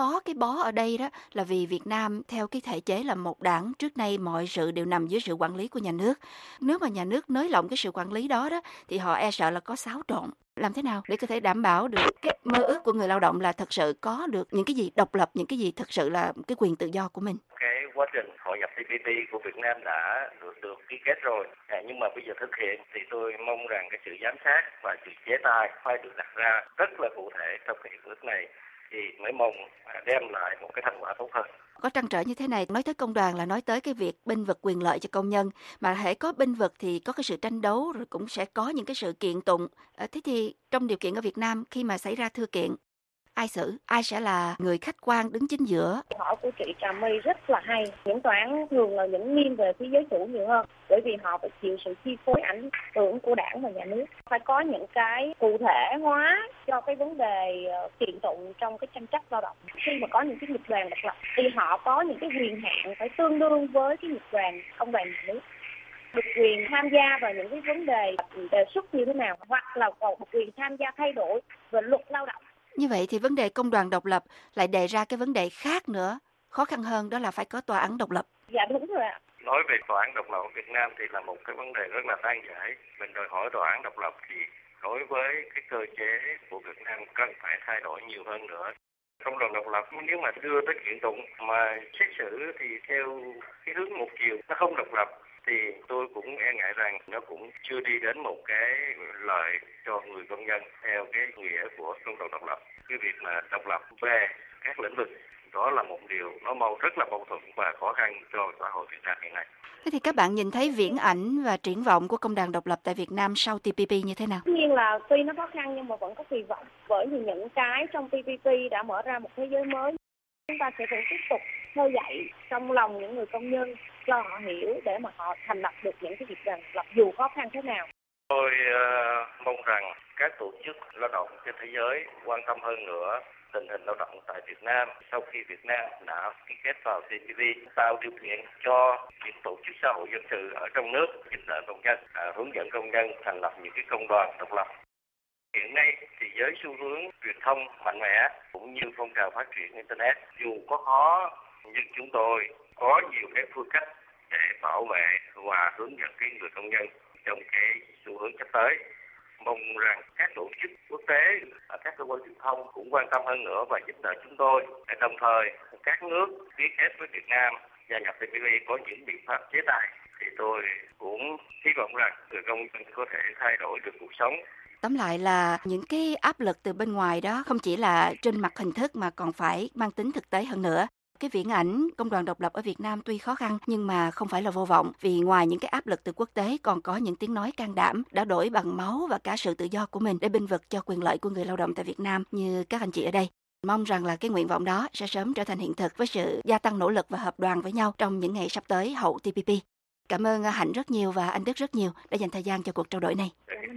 khó, cái bó ở đây đó là vì Việt Nam theo cái thể chế là một đảng, trước nay mọi sự đều nằm dưới sự quản lý của nhà nước. Nếu mà nhà nước nới lỏng cái sự quản lý đó đó thì họ e sợ là có xáo trộn. Làm thế nào để có thể đảm bảo được cái mơ ước của người lao động là thật sự có được những cái gì độc lập, những cái gì thật sự là cái quyền tự do của mình? Cái quá trình hội nhập TPP của Việt Nam đã được ký kết rồi, nhưng mà bây giờ thực hiện thì tôi mong rằng cái sự giám sát và sự chế tài phải được đặt ra rất là cụ thể trong cái hiệp ước này thì mới mong đem lại một cái thành quả tốt hơn. Có trăn trở như thế này, nói tới công đoàn là nói tới cái việc bênh vực quyền lợi cho công nhân, mà hễ có bênh vực thì có cái sự tranh đấu, rồi cũng sẽ có những cái sự kiện tụng. Thế thì trong điều kiện ở Việt Nam khi mà xảy ra thưa kiện, ai xử, ai sẽ là người khách quan đứng chính giữa? Hỏi của chị Trà My rất là hay. Những tòa án thường là những nghiêng về phía giới chủ nhiều hơn, bởi vì họ phải chịu sự chi phối ảnh hưởng của đảng và nhà nước. Phải có những cái cụ thể hóa cho cái vấn đề kiện tụng trong cái tranh chấp lao động. Khi mà có những cái nghiệp đoàn độc lập thì họ có những cái quyền hạn phải tương đương với cái nghiệp đoàn công đoàn nhà nước, được quyền tham gia vào những cái vấn đề đề xuất như thế nào, hoặc là còn được quyền tham gia thay đổi về luật lao động. Như vậy thì vấn đề công đoàn độc lập lại đề ra cái vấn đề khác nữa, khó khăn hơn, đó là phải có tòa án độc lập. Dạ đúng rồi ạ. Nói về tòa án độc lập ở Việt Nam thì là một cái vấn đề rất là nan giải. Mình đòi hỏi tòa án độc lập thì đối với cái cơ chế của Việt Nam cần phải thay đổi nhiều hơn nữa. Công đoàn độc lập nếu mà đưa tới kiện tụng mà xét xử thì theo cái hướng một chiều, nó không độc lập, thì tôi cũng e ngại rằng nó cũng chưa đi đến một cái lợi cho người công nhân theo cái nghĩa của công đoàn độc lập. Cái việc mà độc lập về các lĩnh vực đó là một điều nó rất là mâu thuẫn và khó khăn cho xã hội Việt Nam hiện nay. Thế thì các bạn nhìn thấy viễn ảnh và triển vọng của công đoàn độc lập tại Việt Nam sau TPP như thế nào? Tất nhiên là tuy nó khó khăn nhưng mà vẫn có kỳ vọng, bởi vì những cái trong TPP đã mở ra một thế giới mới. Chúng ta sẽ vẫn tiếp tục khơi dậy trong lòng những người công nhân cho họ hiểu để mà họ thành lập được những cái nghiệp đoàn độc lập dù khó khăn thế nào. Tôi mong rằng các tổ chức lao động trên thế giới quan tâm hơn nữa tình hình lao động tại Việt Nam sau khi Việt Nam đã ký kết vào TPP, tạo điều kiện cho những tổ chức xã hội dân sự ở trong nước giúp đỡ công nhân, hướng dẫn công nhân thành lập những cái công đoàn độc lập. Hiện nay thì với xu hướng truyền thông mạnh mẽ cũng như phong trào phát triển Internet, dù có khó nhưng chúng tôi có nhiều cái phương cách để bảo vệ và hướng dẫn cái người công nhân trong cái xu hướng sắp tới. Mong rằng các tổ chức quốc tế, các cơ quan truyền thông cũng quan tâm hơn nữa và giúp đỡ chúng tôi. Đồng thời, các nước ký kết với Việt Nam gia nhập TPP có những biện pháp chế tài, thì tôi cũng hy vọng rằng người công nhân có thể thay đổi được cuộc sống. Tóm lại là những cái áp lực từ bên ngoài đó không chỉ là trên mặt hình thức mà còn phải mang tính thực tế hơn nữa. Cái viễn ảnh công đoàn độc lập ở Việt Nam tuy khó khăn nhưng mà không phải là vô vọng, vì ngoài những cái áp lực từ quốc tế còn có những tiếng nói can đảm đã đổi bằng máu và cả sự tự do của mình để bênh vực cho quyền lợi của người lao động tại Việt Nam như các anh chị ở đây. Mong rằng là cái nguyện vọng đó sẽ sớm trở thành hiện thực với sự gia tăng nỗ lực và hợp đoàn với nhau trong những ngày sắp tới hậu TPP. Cảm ơn Hạnh rất nhiều và anh Đức rất nhiều đã dành thời gian cho cuộc trao đổi này.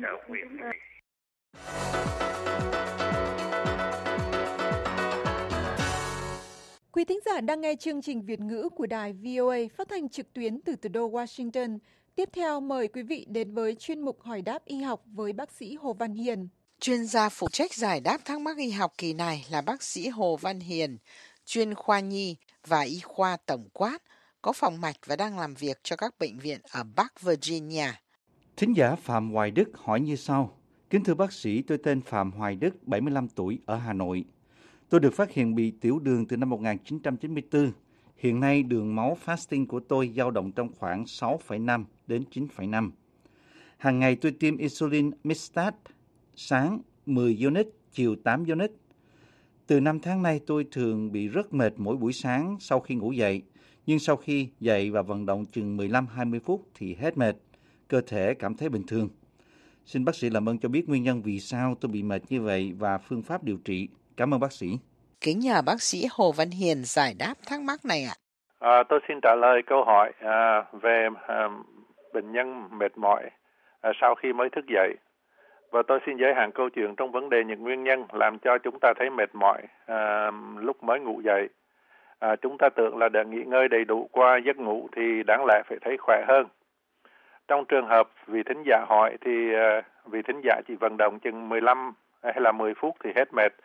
Quý thính giả đang nghe chương trình Việt ngữ của đài VOA phát thanh trực tuyến từ thủ đô Washington. Tiếp theo mời quý vị đến với chuyên mục hỏi đáp y học với bác sĩ Hồ Văn Hiền. Chuyên gia phụ trách giải đáp thắc mắc y học kỳ này là bác sĩ Hồ Văn Hiền, chuyên khoa nhi và y khoa tổng quát, có phòng mạch và đang làm việc cho các bệnh viện ở Bắc Virginia. Thính giả Phạm Hoài Đức hỏi như sau. Kính thưa bác sĩ, tôi tên Phạm Hoài Đức, 75 tuổi, ở Hà Nội. Tôi được phát hiện bị tiểu đường từ năm 1994. Hiện nay đường máu fasting của tôi dao động trong khoảng 6,5 đến 9,5. Hàng ngày tôi tiêm insulin Mixtard, sáng 10 unit, chiều 8 unit. Từ 5 tháng nay tôi thường bị rất mệt mỗi buổi sáng sau khi ngủ dậy. Nhưng sau khi dậy và vận động chừng 15-20 phút thì hết mệt, cơ thể cảm thấy bình thường. Xin bác sĩ làm ơn cho biết nguyên nhân vì sao tôi bị mệt như vậy và phương pháp điều trị. Cảm ơn bác sĩ. Kính nhờ bác sĩ Hồ Văn Hiền giải đáp thắc mắc này ạ. Tôi xin trả lời câu hỏi về bệnh nhân mệt mỏi sau khi mới thức dậy. Và tôi xin giới hạn câu chuyện trong vấn đề những nguyên nhân làm cho chúng ta thấy mệt mỏi lúc mới ngủ dậy. Chúng ta tưởng là đã nghỉ ngơi đầy đủ qua giấc ngủ thì đáng lẽ phải thấy khỏe hơn. Trong trường hợp vị thính giả hỏi thì vị thính giả chỉ vận động chừng 15 hay là 10 phút thì hết mệt.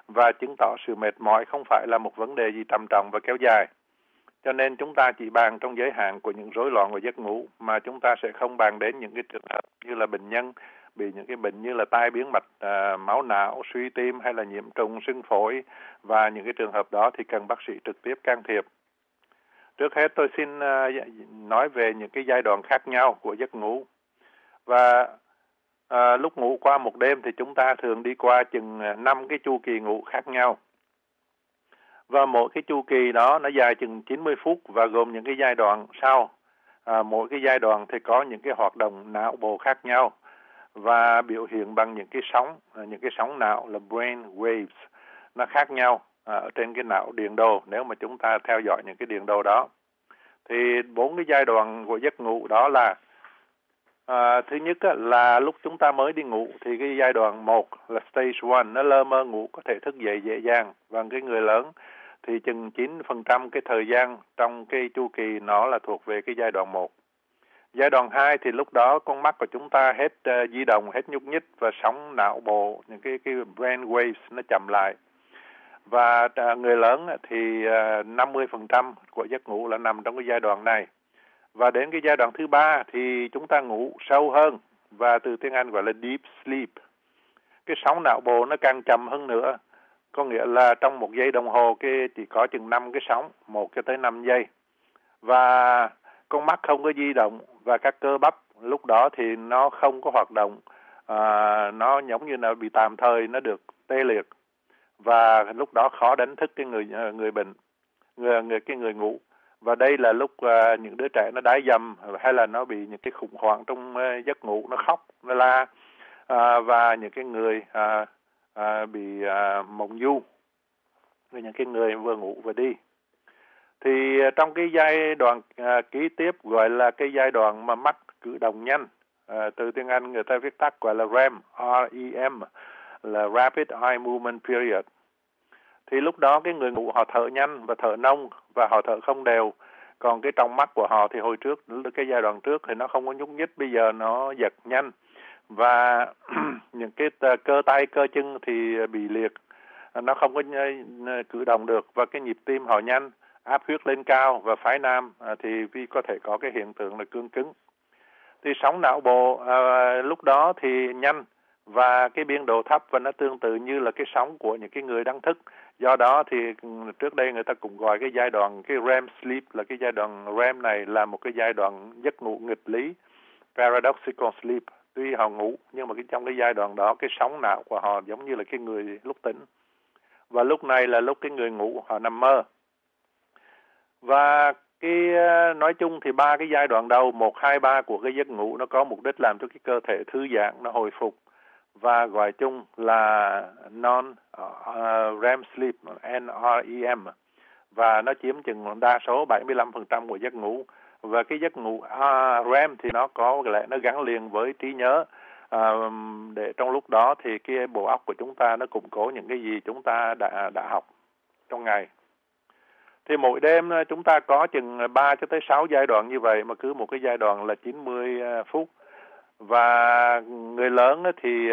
và chứng tỏ sự mệt mỏi không phải là một vấn đề gì trầm trọng và kéo dài. Cho nên chúng ta chỉ bàn trong giới hạn của những rối loạn về giấc ngủ, mà chúng ta sẽ không bàn đến những cái trường hợp như là bệnh nhân bị những cái bệnh như là tai biến mạch máu não, suy tim hay là nhiễm trùng sưng phổi, và những cái trường hợp đó thì cần bác sĩ trực tiếp can thiệp. Trước hết tôi xin nói về những cái giai đoạn khác nhau của giấc ngủ. Và lúc ngủ qua một đêm thì chúng ta thường đi qua chừng 5 cái chu kỳ ngủ khác nhau. Và mỗi cái chu kỳ đó nó dài chừng 90 phút và gồm những cái giai đoạn sau. Mỗi cái giai đoạn thì có những cái hoạt động não bộ khác nhau và biểu hiện bằng những cái sóng não là brain waves nó khác nhau ở trên cái não điện đồ, nếu mà chúng ta theo dõi những cái điện đồ đó. Thì 4 cái giai đoạn của giấc ngủ đó là thứ nhất là lúc chúng ta mới đi ngủ thì cái giai đoạn 1 là stage 1, nó lơ mơ ngủ, có thể thức dậy dễ dàng. Và cái người lớn thì chừng 9% cái thời gian trong cái chu kỳ nó là thuộc về cái giai đoạn 1. Giai đoạn 2 thì lúc đó con mắt của chúng ta hết di động, hết nhúc nhích và sóng não bộ, những cái brain waves nó chậm lại. Và người lớn thì 50% của giấc ngủ là nằm trong cái giai đoạn này. Và đến cái giai đoạn thứ 3 thì chúng ta ngủ sâu hơn, và từ tiếng Anh gọi là deep sleep. Cái sóng não bộ nó càng chậm hơn nữa, có nghĩa là trong một giây đồng hồ chỉ có chừng 5 cái sóng, 1 cho tới 5 giây. Và con mắt không có di động và các cơ bắp lúc đó thì nó không có hoạt động, nó giống như là bị tạm thời, nó được tê liệt. Và lúc đó khó đánh thức cái người bệnh, người ngủ. Và đây là lúc những đứa trẻ nó đái dầm hay là nó bị những cái khủng hoảng trong giấc ngủ, nó khóc, nó la, và những cái người bị mộng du, với những cái người vừa ngủ vừa đi. Thì trong cái giai đoạn kế tiếp gọi là cái giai đoạn mà mắt cử động nhanh, từ tiếng Anh người ta viết tắt gọi là REM, R-E-M, là Rapid Eye Movement Period. Thì lúc đó cái người ngủ họ thở nhanh và thở nông và họ thở không đều. Còn cái trong mắt của họ thì hồi trước, cái giai đoạn trước thì nó không có nhúc nhích, bây giờ nó giật nhanh. Và những cái cơ tay, cơ chân thì bị liệt, nó không có cử động được, và cái nhịp tim họ nhanh, áp huyết lên cao, và phái nam thì có thể có cái hiện tượng là cương cứng. Thì sóng não bộ lúc đó thì nhanh và cái biên độ thấp, và nó tương tự như là cái sóng của những cái người đang thức. Do đó thì trước đây người ta cũng gọi cái giai đoạn cái REM sleep, là cái giai đoạn REM này là một cái giai đoạn giấc ngủ nghịch lý, paradoxical sleep. Tuy họ ngủ nhưng mà trong cái giai đoạn đó cái sóng não của họ giống như là cái người lúc tỉnh. Và lúc này là lúc cái người ngủ họ nằm mơ. Và cái nói chung thì 3 cái giai đoạn đầu 1, 2, 3 của cái giấc ngủ nó có mục đích làm cho cái cơ thể thư giãn, nó hồi phục, và gọi chung là non-REM sleep, N-R-E-M, và nó chiếm chừng đa số 75% của giấc ngủ. Và cái giấc ngủ REM thì nó có lẽ nó gắn liền với trí nhớ, để trong lúc đó thì cái bộ óc của chúng ta nó củng cố những cái gì chúng ta đã học trong ngày. Thì mỗi đêm chúng ta có chừng 3 cho tới 6 giai đoạn như vậy, mà cứ một cái giai đoạn là 90 phút. Và người lớn thì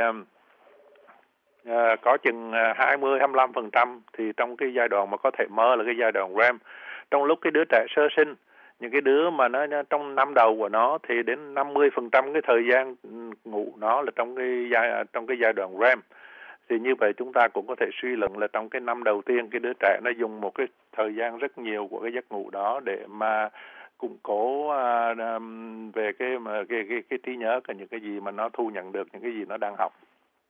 có chừng 20-25% thì trong cái giai đoạn mà có thể mơ là cái giai đoạn REM. Trong lúc cái đứa trẻ sơ sinh, những cái đứa mà nó trong năm đầu của nó thì đến 50% cái thời gian ngủ nó là trong cái giai đoạn REM. Thì như vậy chúng ta cũng có thể suy luận là trong cái năm đầu tiên cái đứa trẻ nó dùng một cái thời gian rất nhiều của cái giấc ngủ đó để mà củng cố về cái trí nhớ, cả những cái gì mà nó thu nhận được, những cái gì nó đang học.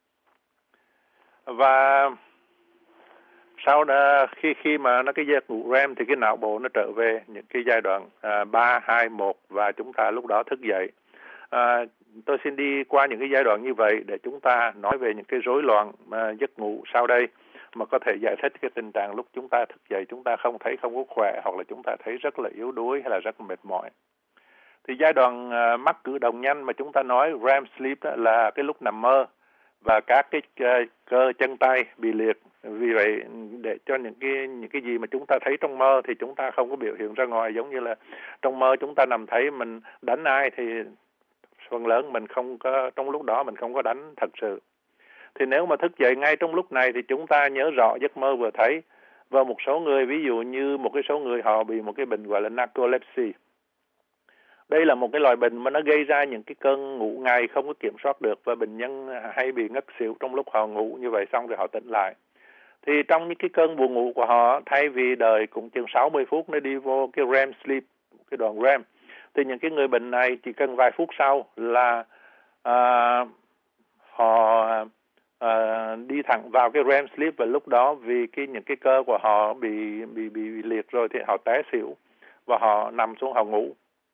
Và sau đó khi mà nó cái giấc ngủ REM thì cái não bộ nó trở về những cái giai đoạn 3, 2, 1 và chúng ta lúc đó thức dậy. Tôi xin đi qua những cái giai đoạn như vậy để chúng ta nói về những cái rối loạn giấc ngủ sau đây mà có thể giải thích cái tình trạng lúc chúng ta thức dậy chúng ta không có khỏe, hoặc là chúng ta thấy rất là yếu đuối hay là rất là mệt mỏi. Thì giai đoạn mắt cử động nhanh mà chúng ta nói REM sleep đó là cái lúc nằm mơ và các cái cơ chân tay bị liệt. Vì vậy để cho những cái gì mà chúng ta thấy trong mơ thì chúng ta không có biểu hiện ra ngoài, giống như là trong mơ chúng ta nằm thấy mình đánh ai thì phần lớn mình không có, trong lúc đó mình không có đánh thật sự. Thì nếu mà thức dậy ngay trong lúc này thì chúng ta nhớ rõ giấc mơ vừa thấy. Và một số người, ví dụ như một cái số người họ bị một cái bệnh gọi là narcolepsy. Đây là một cái loại bệnh mà nó gây ra những cái cơn ngủ ngày không có kiểm soát được, và bệnh nhân hay bị ngất xỉu trong lúc họ ngủ như vậy, xong rồi họ tỉnh lại. Thì trong những cái cơn buồn ngủ của họ, thay vì đợi cũng chừng 60 phút nó đi vô cái REM sleep, cái đoạn REM, thì những cái người bệnh này chỉ cần vài phút sau là họ đi thẳng vào cái REM sleep, và lúc đó vì những cái cơ của họ bị liệt rồi thì họ té xỉu và họ nằm xuống họ ngủ.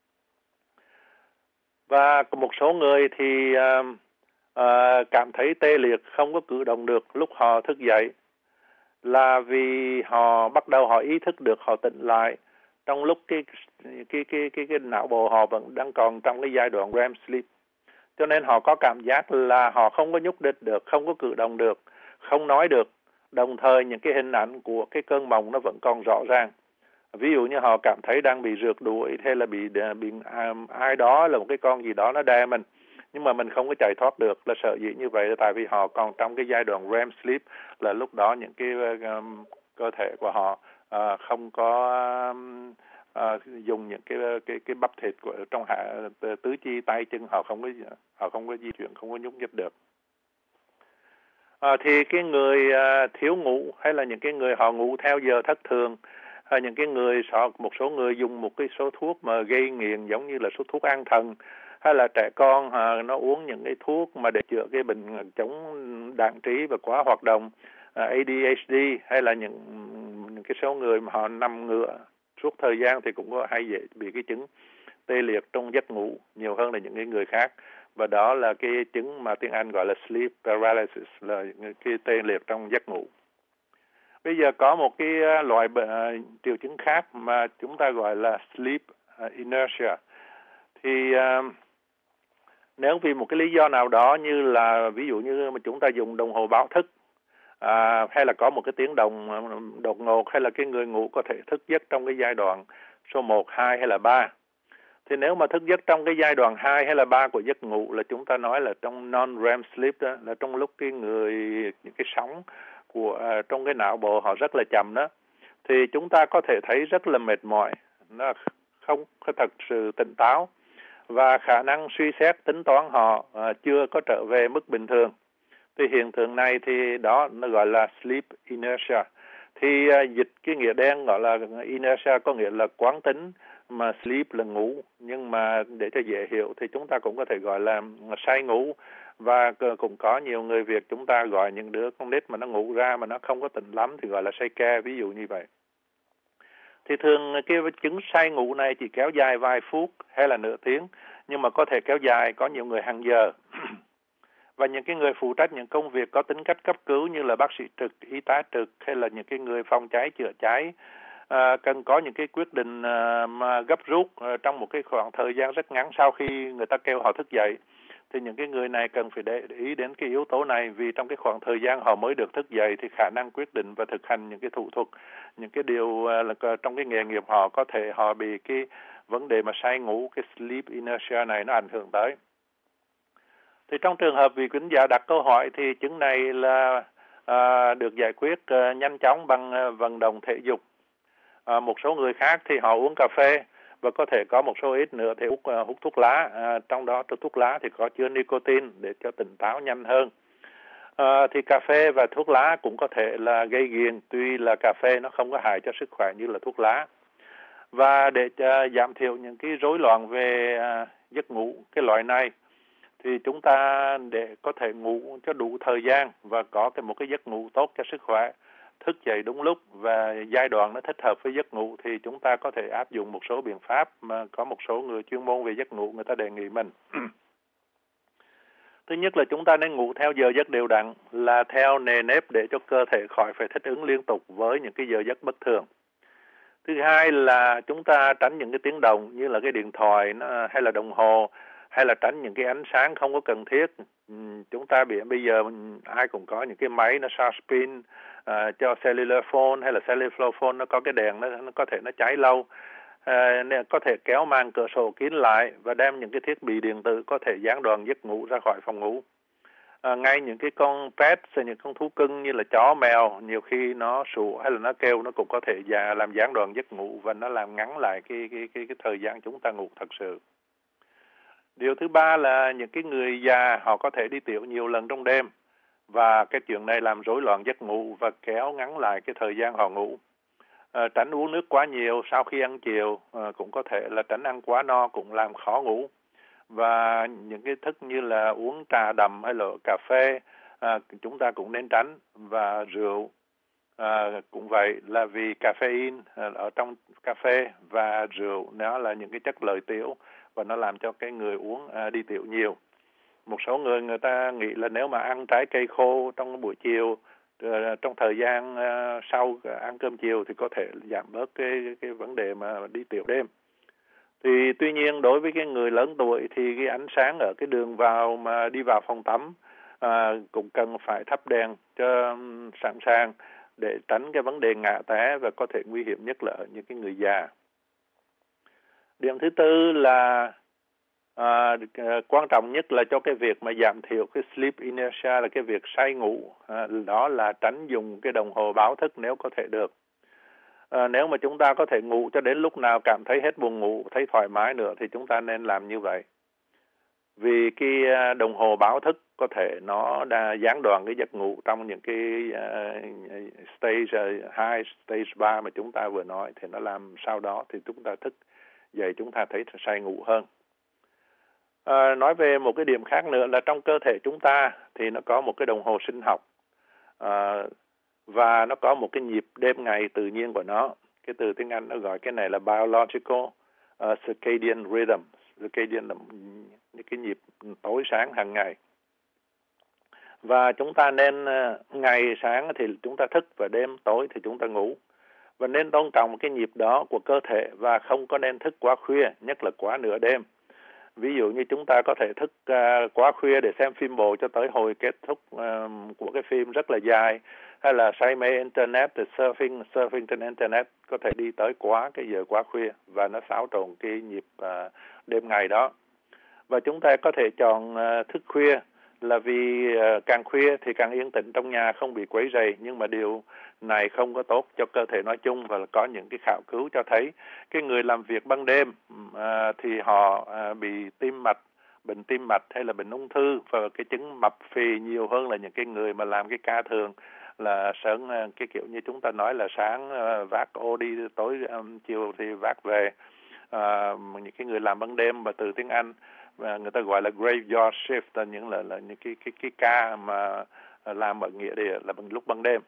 Và một số người thì cảm thấy tê liệt, không có cử động được lúc họ thức dậy, là vì họ bắt đầu họ ý thức được, họ tỉnh lại trong lúc cái não bộ họ vẫn đang còn trong cái giai đoạn REM sleep. Cho nên họ có cảm giác là họ không có nhúc nhích được, không có cử động được, không nói được. Đồng thời những cái hình ảnh của cái cơn mộng nó vẫn còn rõ ràng. Ví dụ như họ cảm thấy đang bị rượt đuổi, hay là bị ai đó, là một cái con gì đó nó đè mình, nhưng mà mình không có chạy thoát được. Là sợ gì như vậy là tại vì họ còn trong cái giai đoạn REM sleep, là lúc đó những cái cơ thể của họ không có dùng những cái bắp thịt của trong tứ chi tay chân, họ không có di chuyển, không có nhúc nhích được. Thì cái người thiếu ngủ, hay là những cái người họ ngủ theo giờ thất thường, hay những cái người một số người dùng một cái số thuốc mà gây nghiện, giống như là số thuốc an thần, hay là trẻ con nó uống những cái thuốc mà để chữa cái bệnh chống đạn trí và quá hoạt động, ADHD, hay là những cái số người mà họ nằm ngửa suốt thời gian thì cũng có hay dễ bị cái chứng tê liệt trong giấc ngủ nhiều hơn là những cái người khác. Và đó là cái chứng mà tiếng Anh gọi là sleep paralysis, là cái tê liệt trong giấc ngủ. Bây giờ có một cái loại triệu chứng khác mà chúng ta gọi là sleep inertia. Thì nếu vì một cái lý do nào đó, như là ví dụ như mà chúng ta dùng đồng hồ báo thức, hay là có một cái tiếng động đột ngột, hay là cái người ngủ có thể thức giấc trong cái giai đoạn số 1, 2 hay là 3. Thì nếu mà thức giấc trong cái giai đoạn 2 hay là 3 của giấc ngủ, là chúng ta nói là trong non-REM sleep đó, là trong lúc những cái sóng của trong cái não bộ họ rất là chậm đó, thì chúng ta có thể thấy rất là mệt mỏi, nó không có thật sự tỉnh táo, và khả năng suy xét tính toán họ chưa có trở về mức bình thường. Thì hiện tượng này thì đó nó gọi là sleep inertia. Thì dịch cái nghĩa đen gọi là inertia, có nghĩa là quán tính, mà sleep là ngủ. Nhưng mà để cho dễ hiểu thì chúng ta cũng có thể gọi là say ngủ. Và cũng có nhiều người Việt chúng ta gọi những đứa con nít mà nó ngủ ra mà nó không có tỉnh lắm thì gọi là say ke, ví dụ như vậy. Thì thường cái chứng say ngủ này chỉ kéo dài vài phút hay là nửa tiếng, nhưng mà có thể kéo dài, có nhiều người hàng giờ. Và những cái người phụ trách những công việc có tính cách cấp cứu như là bác sĩ trực, y tá trực, hay là những cái người phòng cháy chữa cháy, cần có những cái quyết định mà gấp rút trong một cái khoảng thời gian rất ngắn sau khi người ta kêu họ thức dậy. Thì những cái người này cần phải để ý đến cái yếu tố này, vì trong cái khoảng thời gian họ mới được thức dậy thì khả năng quyết định và thực hành những cái thủ thuật, những cái điều trong cái nghề nghiệp họ có thể họ bị cái vấn đề mà say ngủ, cái sleep inertia này nó ảnh hưởng tới. Thì trong trường hợp vị khán giả đặt câu hỏi thì chứng này là được giải quyết nhanh chóng bằng vận động thể dục. Một số người khác thì họ uống cà phê, và có thể có một số ít nữa thì hút thuốc lá, trong đó thuốc lá thì có chứa nicotine để cho tỉnh táo nhanh hơn. Thì cà phê và thuốc lá cũng có thể là gây nghiện, tuy là cà phê nó không có hại cho sức khỏe như là thuốc lá. Và để giảm thiểu những cái rối loạn về giấc ngủ cái loại này, thì chúng ta để có thể ngủ cho đủ thời gian và có một cái giấc ngủ tốt cho sức khỏe, thức dậy đúng lúc và giai đoạn nó thích hợp với giấc ngủ, thì chúng ta có thể áp dụng một số biện pháp mà có một số người chuyên môn về giấc ngủ người ta đề nghị mình. Thứ nhất là chúng ta nên ngủ theo giờ giấc đều đặn, là theo nề nếp để cho cơ thể khỏi phải thích ứng liên tục với những cái giờ giấc bất thường. Thứ hai là chúng ta tránh những cái tiếng động như là cái điện thoại hay là đồng hồ, hay là tránh những cái ánh sáng không có cần thiết. Chúng ta bây giờ ai cũng có những cái máy nó charge pin cho cellular phone hay là cellular phone, nó có cái đèn nó có thể nó cháy lâu. Nên có thể kéo màn cửa sổ kín lại và đem những cái thiết bị điện tử có thể gián đoạn giấc ngủ ra khỏi phòng ngủ. ngay những cái con pet, những con thú cưng như là chó mèo, nhiều khi nó sủa hay là nó kêu, nó cũng có thể làm gián đoạn giấc ngủ và nó làm ngắn lại cái thời gian chúng ta ngủ thật sự. Điều thứ ba là những cái người già họ có thể đi tiểu nhiều lần trong đêm, và cái chuyện này làm rối loạn giấc ngủ và kéo ngắn lại cái thời gian họ ngủ. Tránh uống nước quá nhiều sau khi ăn chiều, cũng có thể là tránh ăn quá no cũng làm khó ngủ. Và những cái thức như là uống trà đậm hay là cà phê, chúng ta cũng nên tránh. Và rượu cũng vậy, là vì caffeine ở trong cà phê và rượu nó là những cái chất lợi tiểu và nó làm cho cái người uống đi tiểu nhiều. Một số người ta nghĩ là nếu mà ăn trái cây khô trong buổi chiều, trong thời gian sau ăn cơm chiều thì có thể giảm bớt cái vấn đề mà đi tiểu đêm. Thì tuy nhiên đối với cái người lớn tuổi thì cái ánh sáng ở cái đường vào mà đi vào phòng tắm cũng cần phải thắp đèn cho sẵn sàng để tránh cái vấn đề ngã té và có thể nguy hiểm nhất là ở những cái người già. Điểm thứ tư là quan trọng nhất là cho cái việc mà giảm thiểu cái sleep inertia, là cái việc say ngủ, đó là tránh dùng cái đồng hồ báo thức nếu có thể được. Nếu mà chúng ta có thể ngủ cho đến lúc nào cảm thấy hết buồn ngủ, thấy thoải mái nữa thì chúng ta nên làm như vậy. Vì cái đồng hồ báo thức có thể nó đã gián đoạn cái giấc ngủ trong những cái stage 2, stage 3 mà chúng ta vừa nói, thì nó làm sau đó thì chúng ta thức dậy chúng ta thấy say ngủ hơn. Nói về một cái điểm khác nữa là trong cơ thể chúng ta thì nó có một cái đồng hồ sinh học, và nó có một cái nhịp đêm ngày tự nhiên của nó. Cái từ tiếng Anh nó gọi cái này là biological circadian rhythm. Circadian là những cái nhịp tối sáng hàng ngày. Và chúng ta nên ngày sáng thì chúng ta thức và đêm tối thì chúng ta ngủ. Và nên tôn trọng cái nhịp đó của cơ thể và không có nên thức quá khuya, nhất là quá nửa đêm. Ví dụ như chúng ta có thể thức quá khuya để xem phim bộ cho tới hồi kết thúc của cái phim rất là dài, hay là say mê internet thì surfing trên internet có thể đi tới quá cái giờ quá khuya và nó xáo trộn cái nhịp đêm ngày đó. Và chúng ta có thể chọn thức khuya là vì càng khuya thì càng yên tĩnh trong nhà, không bị quấy rầy, nhưng mà điều này không có tốt cho cơ thể nói chung, và có những cái khảo cứu cho thấy cái người làm việc ban đêm thì họ bị bệnh tim mạch hay là bệnh ung thư và cái chứng mập phì nhiều hơn là những cái người mà làm cái ca thường, là sớm cái kiểu như chúng ta nói là sáng vác ô đi, tối chiều thì vác về. Những cái người làm ban đêm, và từ tiếng Anh và người ta gọi là graveyard shift, là những cái ca mà làm ở nghĩa địa là lúc ban đêm.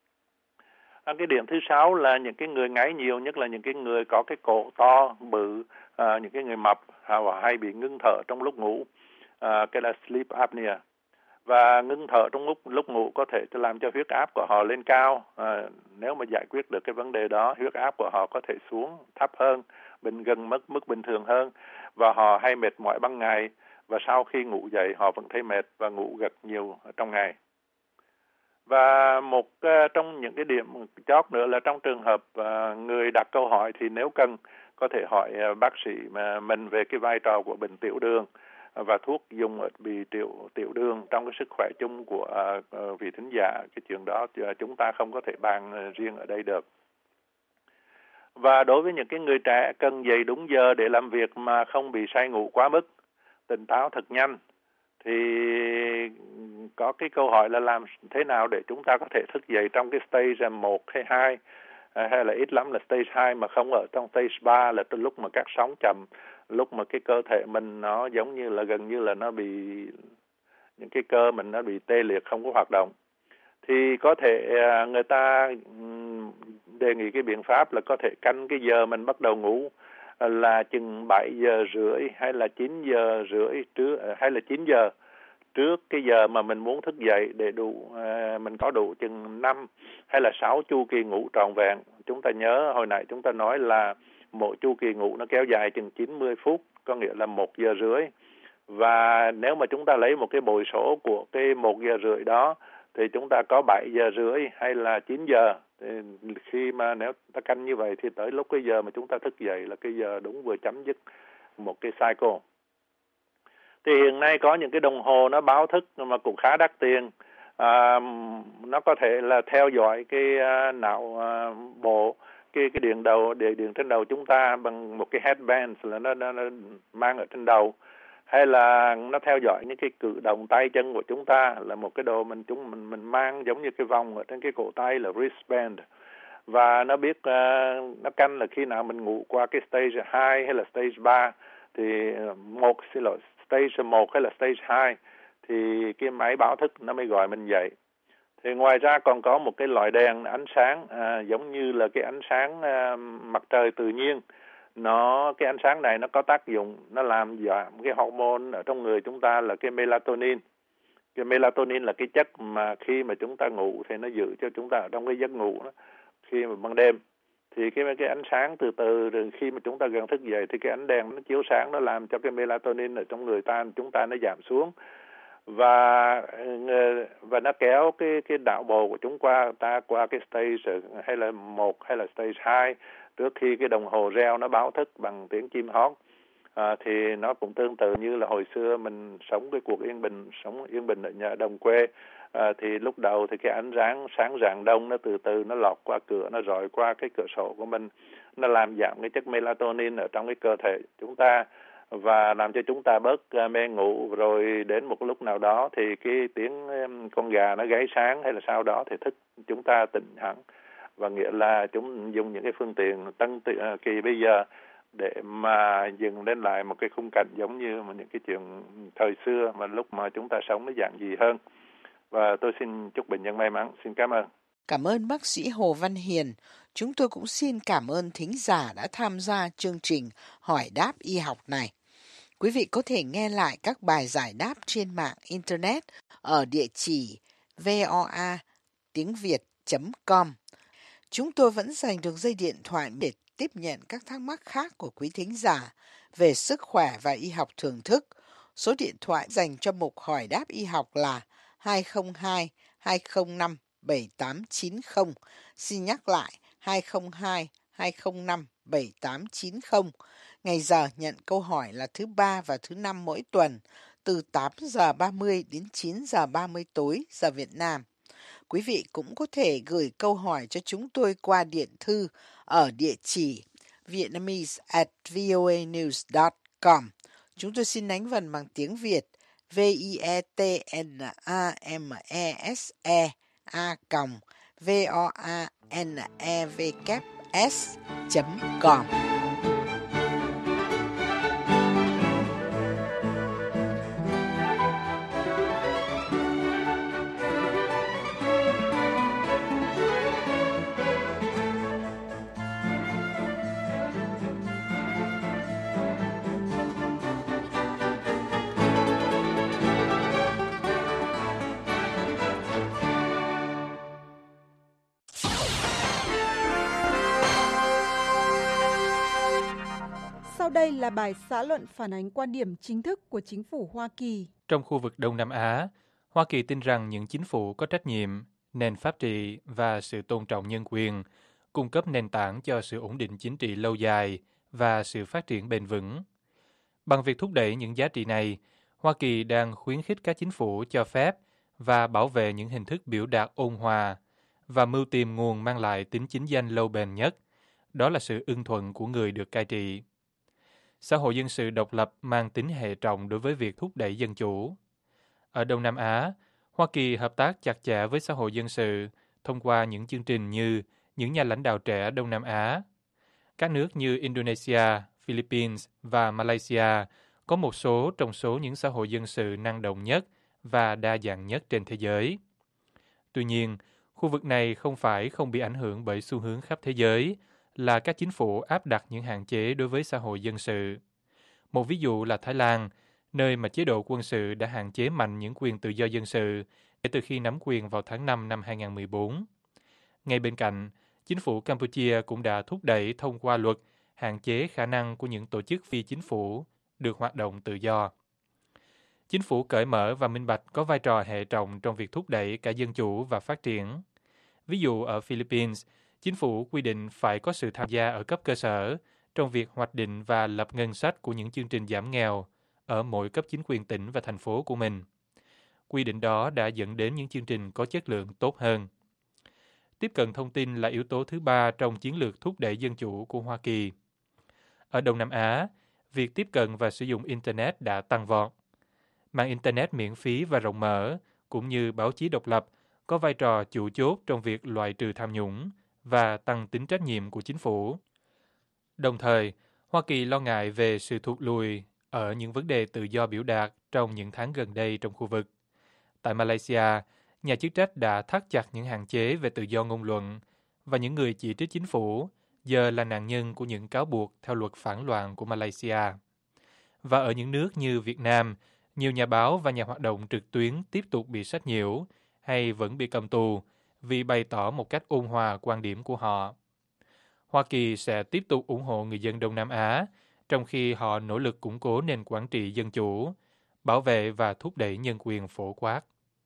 Cái điểm thứ 6 là những cái người ngáy nhiều, nhất là những cái người có cái cổ to bự, những cái người mập họ hay bị ngưng thở trong lúc ngủ, cái là sleep apnea. Và ngưng thở trong lúc ngủ có thể làm cho huyết áp của họ lên cao. Nếu mà giải quyết được cái vấn đề đó, huyết áp của họ có thể xuống thấp hơn, gần mức bình thường hơn, và họ hay mệt mỏi ban ngày, và sau khi ngủ dậy họ vẫn thấy mệt và ngủ gật nhiều trong ngày. Và một trong những cái điểm chót nữa là trong trường hợp người đặt câu hỏi thì nếu cần có thể hỏi bác sĩ mình về cái vai trò của bệnh tiểu đường và thuốc dùng bị tiểu đường trong cái sức khỏe chung của vị thính giả. Cái chuyện đó chúng ta không có thể bàn riêng ở đây được. Và đối với những cái người trẻ cần dậy đúng giờ để làm việc mà không bị say ngủ quá mức, tỉnh táo thật nhanh, thì có cái câu hỏi là làm thế nào để chúng ta có thể thức dậy trong cái stage 1 hay 2, hay là ít lắm là stage 2 mà không ở trong stage 3 là từ lúc mà các sóng chậm, lúc mà cái cơ thể mình nó giống như là gần như là nó bị, những cái cơ mình nó bị tê liệt, không có hoạt động. Thì có thể người ta đề nghị cái biện pháp là có thể canh cái giờ mình bắt đầu ngủ là chừng 7 giờ rưỡi hay là 9 giờ rưỡi trước, hay là 9 giờ trước cái giờ mà mình muốn thức dậy, để mình có đủ chừng 5 hay là 6 chu kỳ ngủ trọn vẹn. Chúng ta nhớ hồi nãy chúng ta nói là mỗi chu kỳ ngủ nó kéo dài chừng 90 phút, có nghĩa là 1 giờ rưỡi. Và nếu mà chúng ta lấy một cái bội số của cái 1 giờ rưỡi đó thì chúng ta có 7 giờ rưỡi hay là 9 giờ. Thì khi mà nếu ta canh như vậy thì tới lúc cái giờ mà chúng ta thức dậy là cái giờ đúng vừa chấm dứt một cái cycle. Thì hiện nay có những cái đồng hồ nó báo thức mà cũng khá đắt tiền. Nó có thể là theo dõi cái não bộ, cái điện trên đầu chúng ta bằng một cái headband là nó mang ở trên đầu, hay là nó theo dõi những cái cử động tay chân của chúng ta là một cái đồ mình mang giống như cái vòng ở trên cái cổ tay là wristband, và nó biết nó canh là khi nào mình ngủ qua cái stage 2 hay là stage 3, thì stage 1 hay là stage 2 thì cái máy báo thức nó mới gọi mình dậy. Thì ngoài ra còn có một cái loại đèn ánh sáng giống như là cái ánh sáng mặt trời tự nhiên. Cái ánh sáng này nó có tác dụng, nó làm giảm cái hormone ở trong người chúng ta là cái melatonin. Cái melatonin là cái chất mà khi mà chúng ta ngủ thì nó giữ cho chúng ta ở trong cái giấc ngủ đó, khi mà ban đêm. Thì cái ánh sáng từ từ rồi khi mà chúng ta gần thức dậy thì cái ánh đèn nó chiếu sáng, nó làm cho cái melatonin ở trong người chúng ta nó giảm xuống, và nó kéo cái não bộ của chúng ta qua cái stage hay là 1 hay là stage 2 trước khi cái đồng hồ reo nó báo thức bằng tiếng chim hót. Thì nó cũng tương tự như là hồi xưa mình sống cái cuộc sống yên bình ở nhà đồng quê. Thì lúc đầu thì cái ánh sáng rạng đông nó từ từ nó lọt qua cửa, nó rọi qua cái cửa sổ của mình, nó làm giảm cái chất melatonin ở trong cái cơ thể chúng ta và làm cho chúng ta bớt mê ngủ. Rồi đến một lúc nào đó thì cái tiếng con gà nó gáy sáng hay là sau đó thì thức chúng ta tỉnh hẳn, và nghĩa là chúng dùng những cái phương tiện tân kỳ bây giờ để mà dừng lên lại một cái khung cảnh giống như mà những cái chuyện thời xưa mà lúc mà chúng ta sống nó giản dị hơn. Và tôi xin chúc bệnh nhân may mắn. Xin cảm ơn. Cảm ơn bác sĩ Hồ Văn Hiền. Chúng tôi cũng xin cảm ơn thính giả đã tham gia chương trình Hỏi đáp y học này. Quý vị có thể nghe lại các bài giải đáp trên mạng Internet ở địa chỉ voa.tiếng.việt.com. Chúng tôi vẫn dành được dây điện thoại để tiếp nhận các thắc mắc khác của quý thính giả về sức khỏe và y học thưởng thức. Số điện thoại dành cho mục Hỏi đáp y học là 202 205 7890. Xin nhắc lại 202 205 7890. Ngày giờ nhận câu hỏi là thứ Ba và thứ Năm mỗi tuần từ 8 giờ 30 đến 9 giờ 30 tối giờ Việt Nam. Quý vị cũng có thể gửi câu hỏi cho chúng tôi qua điện thư ở địa chỉ vietnamese@voanews.com. Chúng tôi xin đánh vần bằng tiếng Việt vietnamese@voanevs.com. Sau đây là bài xã luận phản ánh quan điểm chính thức của chính phủ Hoa Kỳ. Trong khu vực Đông Nam Á, Hoa Kỳ tin rằng những chính phủ có trách nhiệm, nền pháp trị và sự tôn trọng nhân quyền cung cấp nền tảng cho sự ổn định chính trị lâu dài và sự phát triển bền vững. Bằng việc thúc đẩy những giá trị này, Hoa Kỳ đang khuyến khích các chính phủ cho phép và bảo vệ những hình thức biểu đạt ôn hòa và mưu tìm nguồn mang lại tính chính danh lâu bền nhất, đó là sự ưng thuận của người được cai trị. Xã hội dân sự độc lập mang tính hệ trọng đối với việc thúc đẩy dân chủ. Ở Đông Nam Á, Hoa Kỳ hợp tác chặt chẽ với xã hội dân sự thông qua những chương trình như những nhà lãnh đạo trẻ Đông Nam Á. Các nước như Indonesia, Philippines và Malaysia có một số trong số những xã hội dân sự năng động nhất và đa dạng nhất trên thế giới. Tuy nhiên, khu vực này không bị ảnh hưởng bởi xu hướng khắp thế giới là các chính phủ áp đặt những hạn chế đối với xã hội dân sự. Một ví dụ là Thái Lan, nơi mà chế độ quân sự đã hạn chế mạnh những quyền tự do dân sự kể từ khi nắm quyền vào tháng 5 năm 2014. Ngay bên cạnh, chính phủ Campuchia cũng đã thúc đẩy thông qua luật hạn chế khả năng của những tổ chức phi chính phủ được hoạt động tự do. Chính phủ cởi mở và minh bạch có vai trò hệ trọng trong việc thúc đẩy cả dân chủ và phát triển. Ví dụ ở Philippines, chính phủ quy định phải có sự tham gia ở cấp cơ sở trong việc hoạch định và lập ngân sách của những chương trình giảm nghèo, ở mỗi cấp chính quyền tỉnh và thành phố của mình. Quy định đó đã dẫn đến những chương trình có chất lượng tốt hơn. Tiếp cận thông tin là yếu tố thứ ba trong chiến lược thúc đẩy dân chủ của Hoa Kỳ. Ở Đông Nam Á, việc tiếp cận và sử dụng Internet đã tăng vọt. Mạng Internet miễn phí và rộng mở, cũng như báo chí độc lập, có vai trò chủ chốt trong việc loại trừ tham nhũng và tăng tính trách nhiệm của chính phủ. Đồng thời, Hoa Kỳ lo ngại về sự thụt lùi ở những vấn đề tự do biểu đạt trong những tháng gần đây trong khu vực. Tại Malaysia, nhà chức trách đã thắt chặt những hạn chế về tự do ngôn luận, và những người chỉ trích chính phủ giờ là nạn nhân của những cáo buộc theo luật phản loạn của Malaysia. Và ở những nước như Việt Nam, nhiều nhà báo và nhà hoạt động trực tuyến tiếp tục bị sách nhiễu hay vẫn bị cầm tù vì bày tỏ một cách ôn hòa quan điểm của họ. Hoa Kỳ sẽ tiếp tục ủng hộ người dân Đông Nam Á, trong khi họ nỗ lực củng cố nền quản trị dân chủ, bảo vệ và thúc đẩy nhân quyền phổ quát.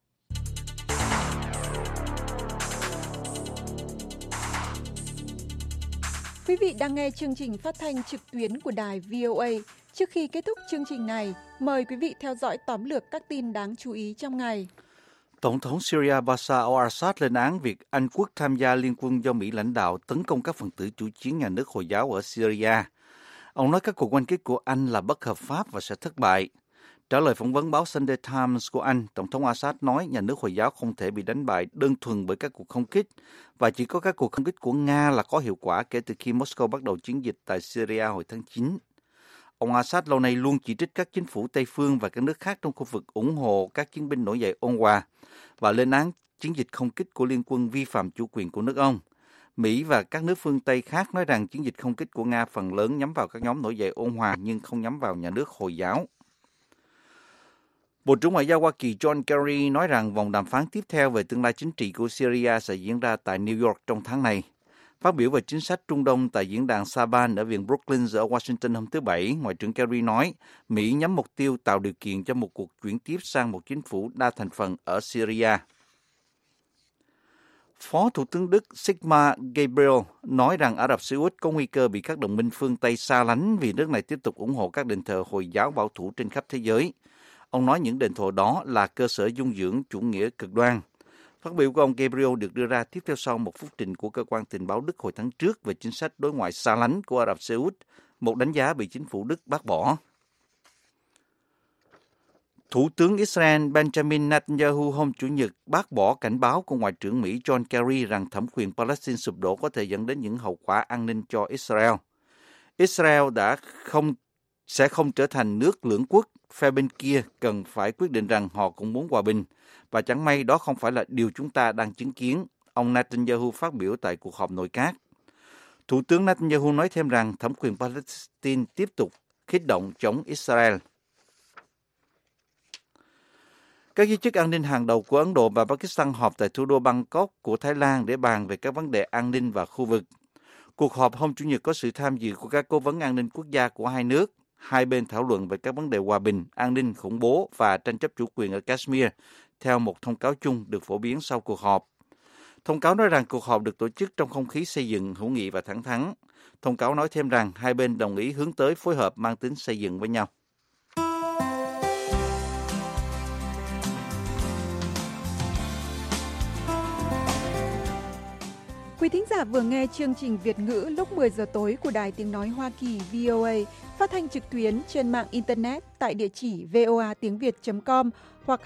Quý vị đang nghe chương trình phát thanh trực tuyến của đài VOA. Trước khi kết thúc chương trình này, mời quý vị theo dõi tóm lược các tin đáng chú ý trong ngày. Tổng thống Syria Bashar al-Assad lên án việc Anh quốc tham gia liên quân do Mỹ lãnh đạo tấn công các phần tử chủ chiến nhà nước Hồi giáo ở Syria. Ông nói các cuộc oanh kích của Anh là bất hợp pháp và sẽ thất bại. Trả lời phỏng vấn báo Sunday Times của Anh, Tổng thống Assad nói nhà nước Hồi giáo không thể bị đánh bại đơn thuần bởi các cuộc không kích, và chỉ có các cuộc không kích của Nga là có hiệu quả kể từ khi Moscow bắt đầu chiến dịch tại Syria hồi tháng 9. Ông Assad lâu nay luôn chỉ trích các chính phủ Tây phương và các nước khác trong khu vực ủng hộ các chiến binh nổi dậy UNRWA và lên án chiến dịch không kích của liên quân vi phạm chủ quyền của nước ông. Mỹ và các nước phương Tây khác nói rằng chiến dịch không kích của Nga phần lớn nhắm vào các nhóm nổi dậy UNRWA nhưng không nhắm vào nhà nước Hồi giáo. Bộ trưởng Ngoại giao Hoa Kỳ John Kerry nói rằng vòng đàm phán tiếp theo về tương lai chính trị của Syria sẽ diễn ra tại New York trong tháng này. Phát biểu về chính sách Trung Đông tại diễn đàn Saban ở viện Brooklyn ở Washington hôm thứ Bảy, Ngoại trưởng Kerry nói Mỹ nhắm mục tiêu tạo điều kiện cho một cuộc chuyển tiếp sang một chính phủ đa thành phần ở Syria. Phó Thủ tướng Đức Sigmar Gabriel nói rằng Ả Rập Xê Út có nguy cơ bị các đồng minh phương Tây xa lánh vì nước này tiếp tục ủng hộ các đền thờ Hồi giáo bảo thủ trên khắp thế giới. Ông nói những đền thờ đó là cơ sở dung dưỡng chủ nghĩa cực đoan. Phát biểu của ông Gabriel được đưa ra tiếp theo sau một phúc trình của cơ quan tình báo Đức hồi tháng trước về chính sách đối ngoại xa lánh của Ả Rập Xê Út, một đánh giá bị chính phủ Đức bác bỏ. Thủ tướng Israel Benjamin Netanyahu hôm Chủ nhật bác bỏ cảnh báo của Ngoại trưởng Mỹ John Kerry rằng thẩm quyền Palestine sụp đổ có thể dẫn đến những hậu quả an ninh cho Israel. Israel sẽ không trở thành nước lưỡng quốc, phe bên kia cần phải quyết định rằng họ cũng muốn hòa bình. Và chẳng may đó không phải là điều chúng ta đang chứng kiến, ông Netanyahu phát biểu tại cuộc họp nội các. Thủ tướng Netanyahu nói thêm rằng thẩm quyền Palestine tiếp tục khích động chống Israel. Các giới chức an ninh hàng đầu của Ấn Độ và Pakistan họp tại thủ đô Bangkok của Thái Lan để bàn về các vấn đề an ninh và khu vực. Cuộc họp hôm Chủ nhật có sự tham dự của các cố vấn an ninh quốc gia của hai nước. Hai bên thảo luận về các vấn đề hòa bình, an ninh, khủng bố và tranh chấp chủ quyền ở Kashmir, theo một thông cáo chung được phổ biến sau cuộc họp. Thông cáo nói rằng cuộc họp được tổ chức trong không khí xây dựng, hữu nghị và thẳng thắn. Thông cáo nói thêm rằng hai bên đồng ý hướng tới phối hợp mang tính xây dựng với nhau. Quý thính giả vừa nghe chương trình Việt ngữ lúc 10 giờ tối của Đài Tiếng Nói Hoa Kỳ VOA, phát thanh trực tuyến trên mạng Internet tại địa chỉ voatiengviet.com hoặc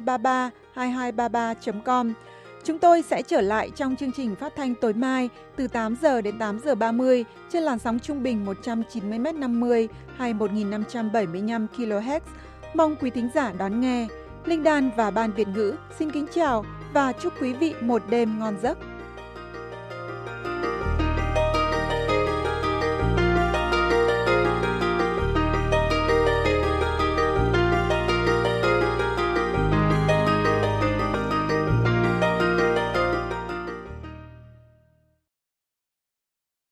2233 Chúng tôi sẽ trở lại trong chương trình phát thanh tối mai từ 8 giờ đến 8 giờ 30 trên làn sóng trung bình 190m50 hay 1575 kHz. Mong quý thính giả đón nghe. Linh Đan và Ban Việt ngữ xin kính chào và chúc quý vị một đêm ngon giấc.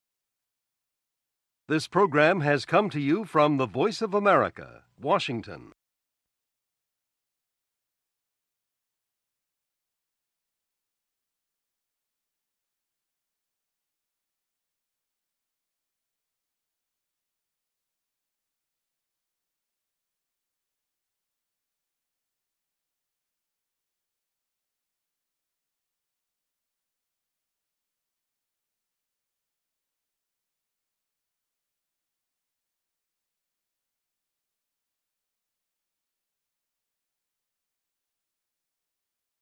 This program has come to you from the Voice of America, Washington.